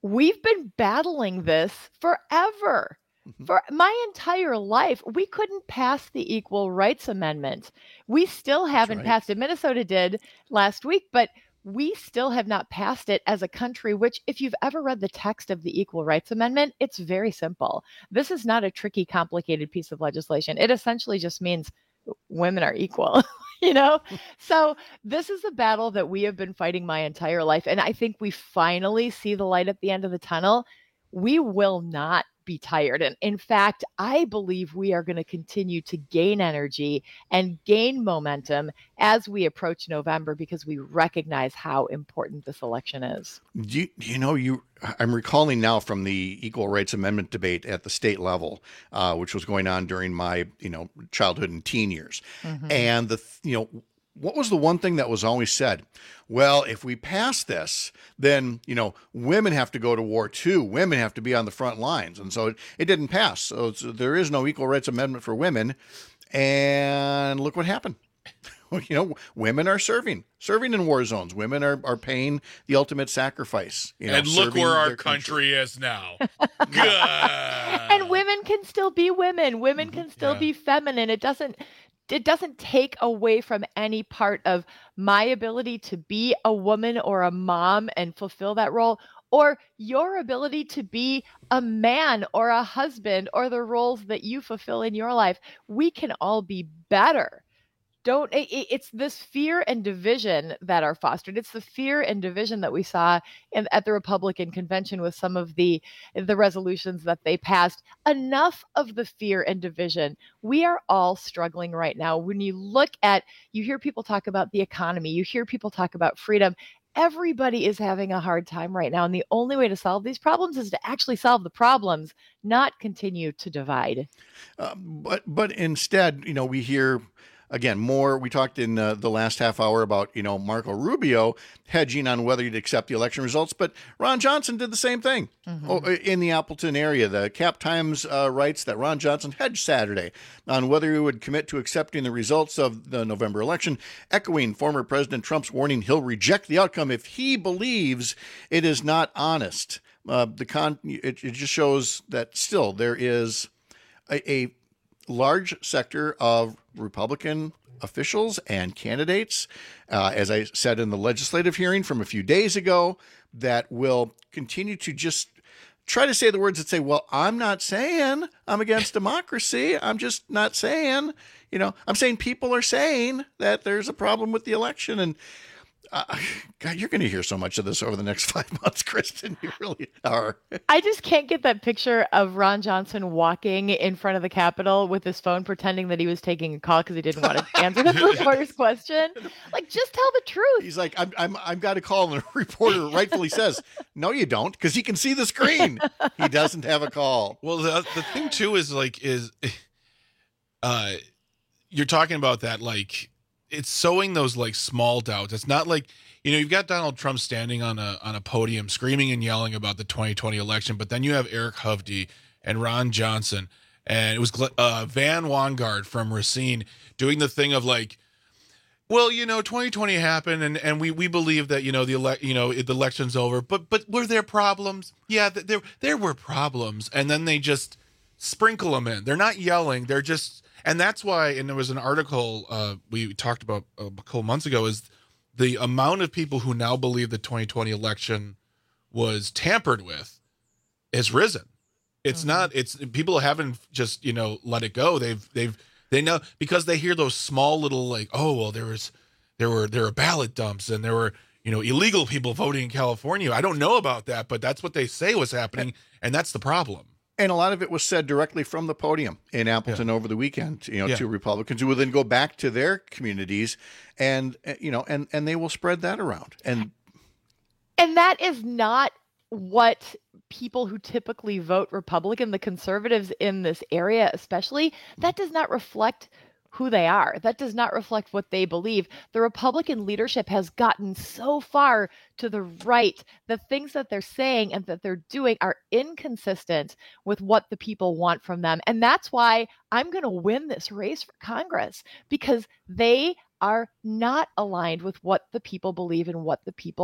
we've been battling this forever. For my entire life, we couldn't pass the Equal Rights Amendment. We still haven't right. passed it. Minnesota did last week, but we still have not passed it as a country, which if you've ever read the text of the Equal Rights Amendment, it's very simple. This is not a tricky, complicated piece of legislation. It essentially just means women are equal, you know? So this is a battle that we have been fighting my entire life. And I think we finally see the light at the end of the tunnel. We will not be tired. And in fact, I believe we are going to continue to gain energy and gain momentum as we approach November because we recognize how important this election is. Do you, you know, you I'm recalling now from the Equal Rights Amendment debate at the state level, uh, which was going on during my, you know, childhood and teen years. Mm-hmm. And the, you know, what was the one thing that was always said? Well, if we pass this, then, you know, women have to go to war too. Women have to be on the front lines. And so it, it didn't pass. So it's, there is no Equal Rights Amendment for women. And look what happened. You know, women are serving, serving in war zones. Women are, are paying the ultimate sacrifice. You know, and look where our country, country is now. And women can still be women. Women can still yeah. be feminine. It doesn't... It doesn't take away from any part of my ability to be a woman or a mom and fulfill that role, or your ability to be a man or a husband or the roles that you fulfill in your life. We can all be better. Don't, it, it's this fear and division that are fostered. It's the fear and division that we saw in, at the Republican convention with some of the, the resolutions that they passed. Enough of the fear and division. We are all struggling right now. When you look at, you hear people talk about the economy, you hear people talk about freedom. Everybody is having a hard time right now. And the only way to solve these problems is to actually solve the problems, not continue to divide. Uh, but, but instead, you know, we hear, again, more, we talked in uh, the last half hour about, you know, Marco Rubio hedging on whether he'd accept the election results, but Ron Johnson did the same thing mm-hmm. oh, in the Appleton area. The Cap Times uh, writes that Ron Johnson hedged Saturday on whether he would commit to accepting the results of the November election, echoing former President Trump's warning he'll reject the outcome if he believes it is not honest. Uh, the con it, it just shows that still there is a, a large sector of Republican officials and candidates, uh, as I said in the legislative hearing from a few days ago, that will continue to just try to say the words that say, well, I'm not saying I'm against democracy. I'm just not saying, you know, I'm saying people are saying that there's a problem with the election. And Uh, God, you're going to hear so much of this over the next five months, Kristen. You really are. I just can't get that picture of Ron Johnson walking in front of the Capitol with his phone, pretending that he was taking a call because he didn't want to answer the reporter's question. Like, just tell the truth. He's like, I'm, I'm, I've got a call, and the reporter rightfully says, "No, you don't," because he can see the screen. He doesn't have a call. Well, the the thing too is like is, uh, you're talking about that like. It's sowing those like small doubts. It's not like, you know, you've got Donald Trump standing on a on a podium screaming and yelling about the twenty twenty election, but then you have Eric Hovde and Ron Johnson, and it was uh, Van Wangard from Racine doing the thing of like, well, you know, twenty twenty happened, and, and we, we believe that, you know, the ele- you know the election's over, but but were there problems? Yeah, there there were problems, and then they just sprinkle them in. They're not yelling. They're just. And that's why, and there was an article uh, we talked about a couple months ago, is the amount of people who now believe the twenty twenty election was tampered with has risen. It's mm-hmm. not, it's people haven't just, you know, let it go. They've, they've, they know, because they hear those small little like, oh, well, there was, there were, there were ballot dumps and there were, you know, illegal people voting in California. I don't know about that, but that's what they say was happening. And that's the problem. And a lot of it was said directly from the podium in Appleton yeah. over the weekend, you know, yeah. to Republicans who will then go back to their communities and, you know, and, and they will spread that around. And, and that is not what people who typically vote Republican, the conservatives in this area, especially, that does not reflect who they are. That does not reflect what they believe. The Republican leadership has gotten so far to the right. The things that they're saying and that they're doing are inconsistent with what the people want from them. And that's why I'm going to win this race for Congress, because they are not aligned with what the people believe and what the people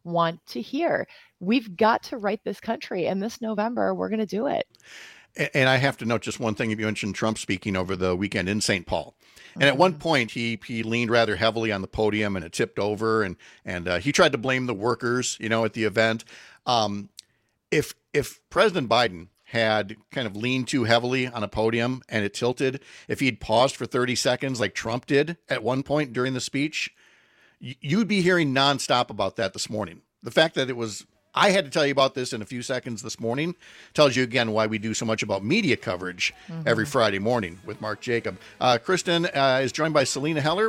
want to hear. We've got to right this country, and this November, we're going to do it. And I have to note just one thing. You mentioned Trump speaking over the weekend in Saint Paul. And at one point, he he leaned rather heavily on the podium, and it tipped over, and and uh, he tried to blame the workers, you know, at the event. Um, if if President Biden had kind of leaned too heavily on a podium and it tilted, if he'd paused for thirty seconds like Trump did at one point during the speech, you'd be hearing nonstop about that this morning. The fact that it was, I had to tell you about this in a few seconds this morning, tells you again why we do so much about media coverage mm-hmm. every Friday morning with Mark Jacob. Uh, Kristen uh, is joined by Selena Heller.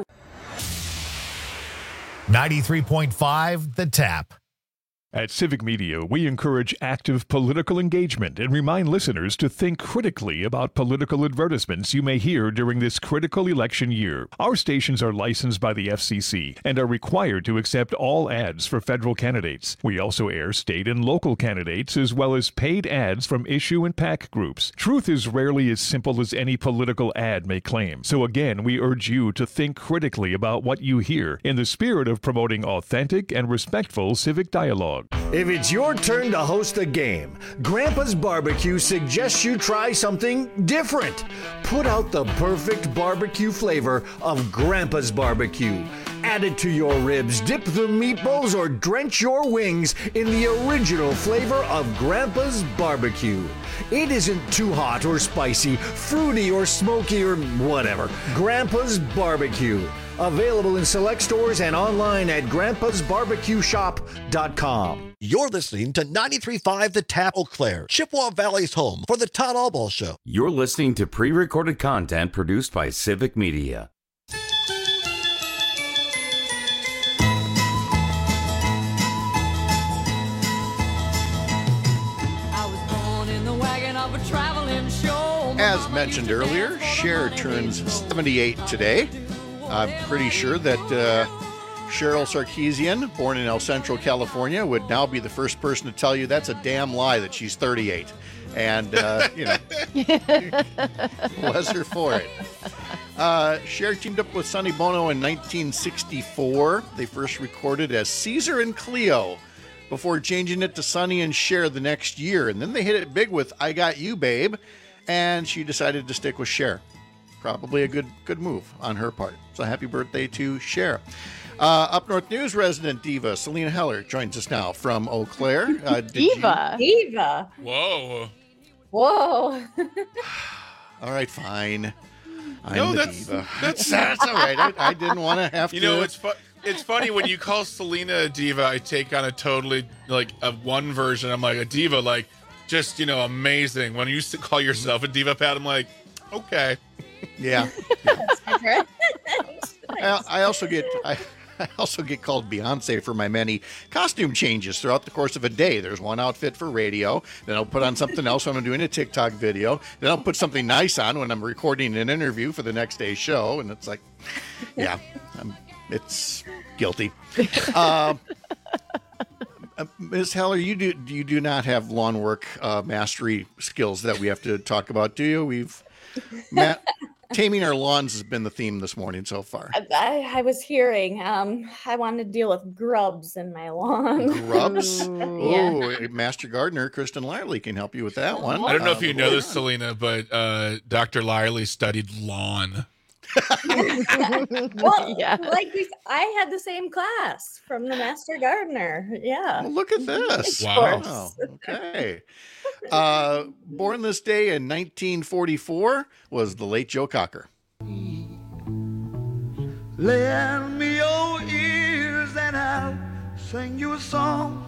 ninety-three point five The Tap. At Civic Media, we encourage active political engagement and remind listeners to think critically about political advertisements you may hear during this critical election year. Our stations are licensed by the F C C and are required to accept all ads for federal candidates. We also air state and local candidates as well as paid ads from issue and PAC groups. Truth is rarely as simple as any political ad may claim. So again, we urge you to think critically about what you hear in the spirit of promoting authentic and respectful civic dialogue. If it's your turn to host a game, Grandpa's Barbecue suggests you try something different. Put out the perfect barbecue flavor of Grandpa's Barbecue. Add it to your ribs, dip the meatballs, or drench your wings in the original flavor of Grandpa's Barbecue. It isn't too hot or spicy, fruity or smoky or whatever. Grandpa's Barbecue. Available in select stores and online at grandpas barbecue shop dot com. You're listening to ninety-three point five The Tap, Eau Claire, Chippewa Valley's home for the Todd Albaugh Show. You're listening to pre-recorded content produced by Civic Media. As mentioned earlier, Cher turns seventy-eight today. I'm pretty sure that uh, Cheryl Sarkeesian, born in El Centro, California, would now be the first person to tell you that's a damn lie that she's thirty-eight. And, uh, you know, bless her for it. Uh, Cher teamed up with Sonny Bono in nineteen sixty-four. They first recorded as Caesar and Cleo before changing it to Sonny and Cher the next year. And then they hit it big with I Got You, Babe. And she decided to stick with Cher. Probably a good good move on her part. So happy birthday to Cher. Uh, Up North News resident diva Selena Heller joins us now from Eau Claire. Uh, diva. You... Diva. Whoa. Whoa. All right, fine. I'm no, the that's, diva. That's, that's all right. I, I didn't want to have you to. You know, it's fu- it's funny when you call Selena a diva, I take on a totally, like, a one version. I'm like, a diva, like, just, you know, amazing. When you used to call yourself a diva, Pat, I'm like, okay. Yeah. yeah. I, I also get I, I also get called Beyonce for my many costume changes throughout the course of a day. There's one outfit for radio, then I'll put on something else when I'm doing a TikTok video, then I'll put something nice on when I'm recording an interview for the next day's show, and it's like, yeah, I'm, it's guilty. Uh, Uh, Miz Heller, you do you do not have lawn work uh, mastery skills that we have to talk about, do you? We've Matt, taming our lawns has been the theme this morning so far. I, I was hearing. Um, I wanted to deal with grubs in my lawn. Grubs? Ooh, yeah. Oh, Master Gardener Kristen Lively can help you with that one. I don't know uh, if you know this, Selena, but uh, Doctor Lively studied lawn. Well, yeah. Like we, I had the same class from the Master Gardener. Yeah. Well, look at this. Wow. wow. Okay. Uh, born this day in nineteen forty-four was the late Joe Cocker. Lend me your ears and I'll sing you a song.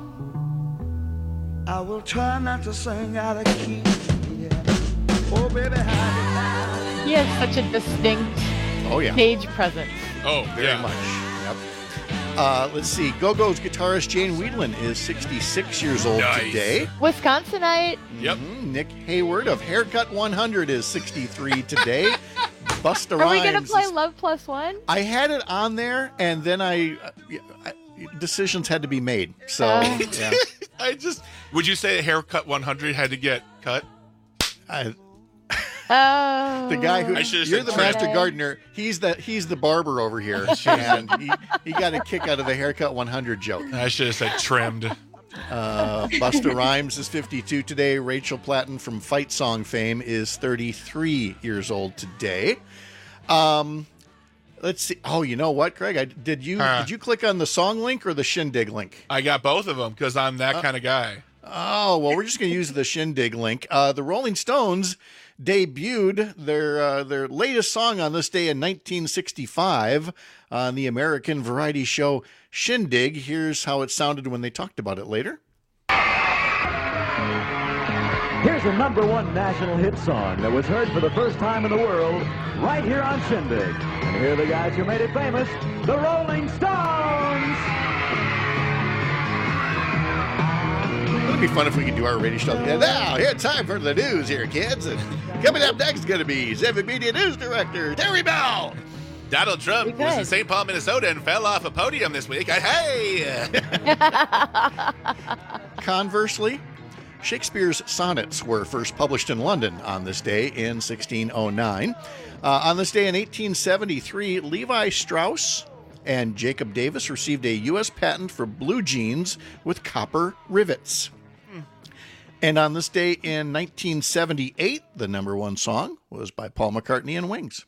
I will try not to sing out of key. Yeah. Oh, baby, how He has such a distinct oh, yeah. stage presence. Oh, very yeah. much. Yep. Uh, let's see. Go-Go's guitarist Jane Wiedlin is sixty-six years old Nice. today. Wisconsinite. Yep. Mm-hmm. Nick Hayward of Haircut one hundred is sixty-three today. Busta Are we Rhymes. going to play is- Love Plus One? I had it on there, and then I, uh, I decisions had to be made. So, Uh. yeah. I just would you say Haircut one hundred had to get cut? I, Oh. The guy who I should've you're said the trim. master gardener. He's the he's the barber over here, and he, he got a kick out of the haircut one hundred joke. I should have said trimmed. Uh, Busta Rhymes is fifty-two today. Rachel Platten from Fight Song fame is thirty-three years old today. Um, let's see. Oh, you know what, Greg? I, did you Huh. did you click on the song link or the Shindig link? I got both of them because I'm that Uh, kind of guy. Oh, well, we're just going to use the Shindig link. Uh, the Rolling Stones debuted their uh, their latest song on this day in nineteen sixty-five on the American variety show Shindig. Here's how it sounded when they talked about it later. Here's a number one national hit song that was heard for the first time in the world right here on Shindig. And here are the guys who made it famous, the Rolling Stones! It'd be fun if we could do our radio show. And now, it's time for the news here, kids. And coming up next is going to be Civic Media News Director Terry Bell. Donald Trump We was could. in Saint Paul, Minnesota, and fell off a podium this week. Hey! Conversely, Shakespeare's sonnets were first published in London on this day in sixteen oh nine. Uh, on this day in eighteen seventy-three, Levi Strauss and Jacob Davis received a U S patent for blue jeans with copper rivets. And on this day in nineteen seventy-eight, the number one song was by Paul McCartney and Wings.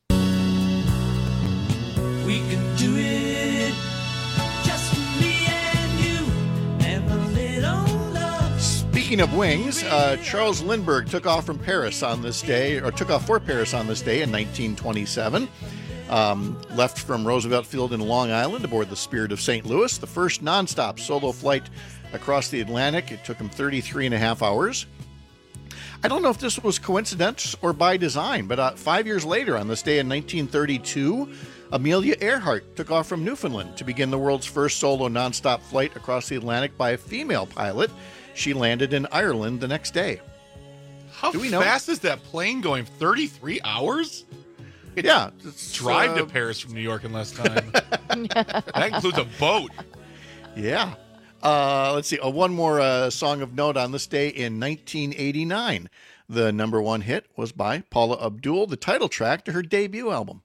We can do it, just me and you, and a little love. Speaking of Wings, uh, Charles Lindbergh took off from Paris on this day, or took off for Paris on this day in nineteen twenty-seven. Um, left from Roosevelt Field in Long Island aboard the Spirit of Saint Louis, the first nonstop solo flight across the Atlantic. It took him thirty-three and a half hours. I don't know if this was coincidence or by design, but uh, five years later, on this day in nineteen thirty-two, Amelia Earhart took off from Newfoundland to begin the world's first solo nonstop flight across the Atlantic by a female pilot. She landed in Ireland the next day. How Do we know? fast is that plane going? thirty-three hours? Yeah. Drive uh, to Paris from New York in less time. That includes a boat. Yeah. Uh, let's see. Uh, one more uh, song of note on this day in nineteen eighty-nine. The number one hit was by Paula Abdul, the title track to her debut album.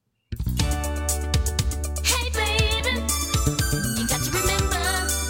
Hey, baby, you got to remember.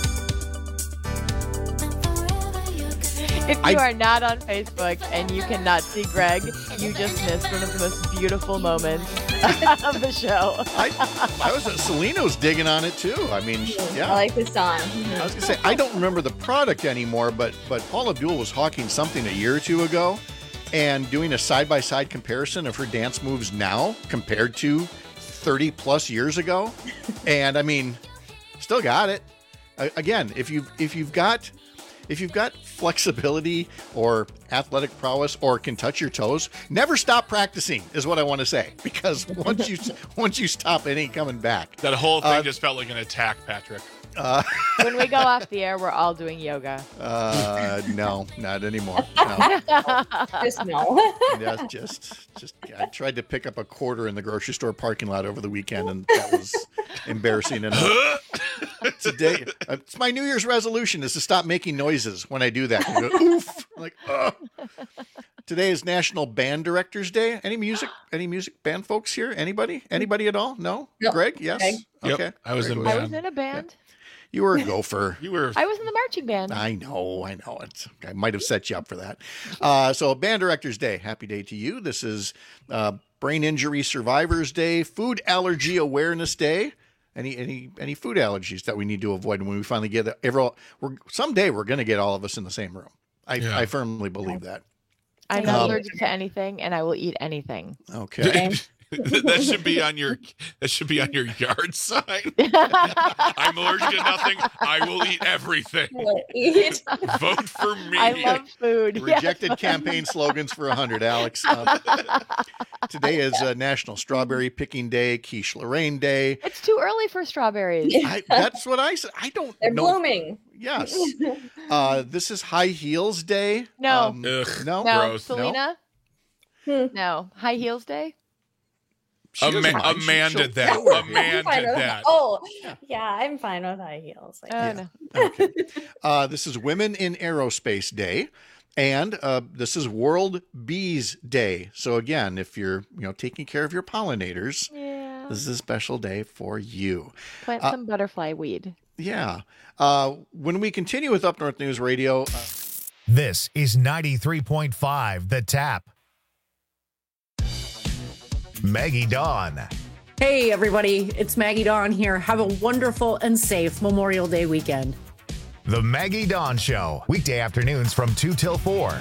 If you I- are not on Facebook and you cannot see Greg, you just missed one of the most beautiful moments of the show. I, I was Selena was digging on it too. I mean, yeah. I like this song. I was gonna say I don't remember the product anymore, but but Paula Abdul was hawking something a year or two ago, and doing a side by side comparison of her dance moves now compared to thirty plus years ago, and I mean, still got it. A- Again, if you if you've got if you've got flexibility or athletic prowess or can touch your toes, never stop practicing is what I want to say. Because once you once you stop, it ain't coming back. That whole thing Uh, just felt like an attack, Patrick. Uh, When we go off the air, we're all doing yoga. uh, no, not anymore. No. Just no. Yeah, just, just. I tried to pick up a quarter in the grocery store parking lot over the weekend, and that was embarrassing enough. Today, uh, it's my New Year's resolution is to stop making noises when I do that. I go, oof, I'm like, ugh. Today is National Band Directors Day. Any music? Any music band folks here? Anybody? Anybody at all? No. No. Greg? Yes. Greg. Yep, Okay. I was Greg in I band. was in a band. You were a gopher. You were. I was in the marching band. I know, I know. It's, I might have set you up for that. Uh, so, Band Directors Day, happy day to you. This is uh, Brain Injury Survivors Day, Food Allergy Awareness Day. Any any any food allergies that we need to avoid when we finally get every we're someday we're going to get all of us in the same room. I, Yeah. I firmly believe that. I'm not Um, allergic to anything, and I will eat anything. Okay. That should be on your that should be on your yard sign. I'm allergic to nothing. I will eat everything. Eat. Vote for me. I love food. Rejected Yes. campaign slogans for a hundred, Alex. Uh, today is uh, National Strawberry Picking Day, Quiche Lorraine Day. It's too early for strawberries. I, that's what I said. I don't They're know. blooming. Yes. Uh, this is High Heels Day. No. Um, Ugh. no. No, Gross. Selena? Hmm. No. High heels day? She A, doesn't ma- a mind. She- man she'll- did that. she'll- A man I'm fine did with that. Oh, yeah, I'm fine with high heels. Like, Oh, Yeah. no. Okay. Uh, this is Women in Aerospace Day. And uh, this is World Bees Day. So again, if you're you know taking care of your pollinators, Yeah. this is a special day for you. Plant Uh, some butterfly weed. yeah. Uh, when we continue with Up North News Radio, uh, This is ninety-three point five The Tap. Maggie Dawn. Hey, everybody. It's Maggie Dawn here. Have a wonderful and safe Memorial Day weekend. The Maggie Dawn Show. Weekday afternoons from two till four.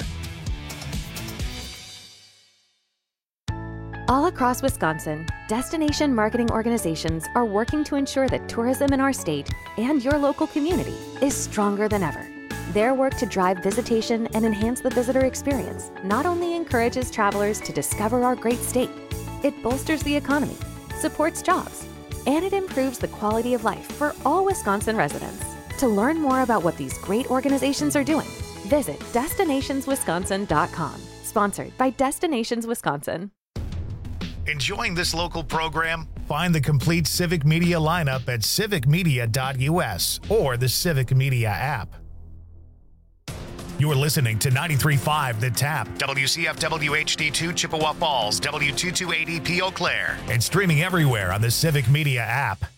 All across Wisconsin, destination marketing organizations are working to ensure that tourism in our state and your local community is stronger than ever. Their work to drive visitation and enhance the visitor experience not only encourages travelers to discover our great state, it bolsters the economy, supports jobs, and it improves the quality of life for all Wisconsin residents. To learn more about what these great organizations are doing, visit destinations wisconsin dot com. Sponsored by Destinations Wisconsin. Enjoying this local program? Find the complete Civic Media lineup at civic media dot u s or the Civic Media app. You're listening to ninety-three point five The Tap, W C F W H D two Chippewa Falls, W two two eight zero P Eau Claire, and streaming everywhere on the Civic Media app.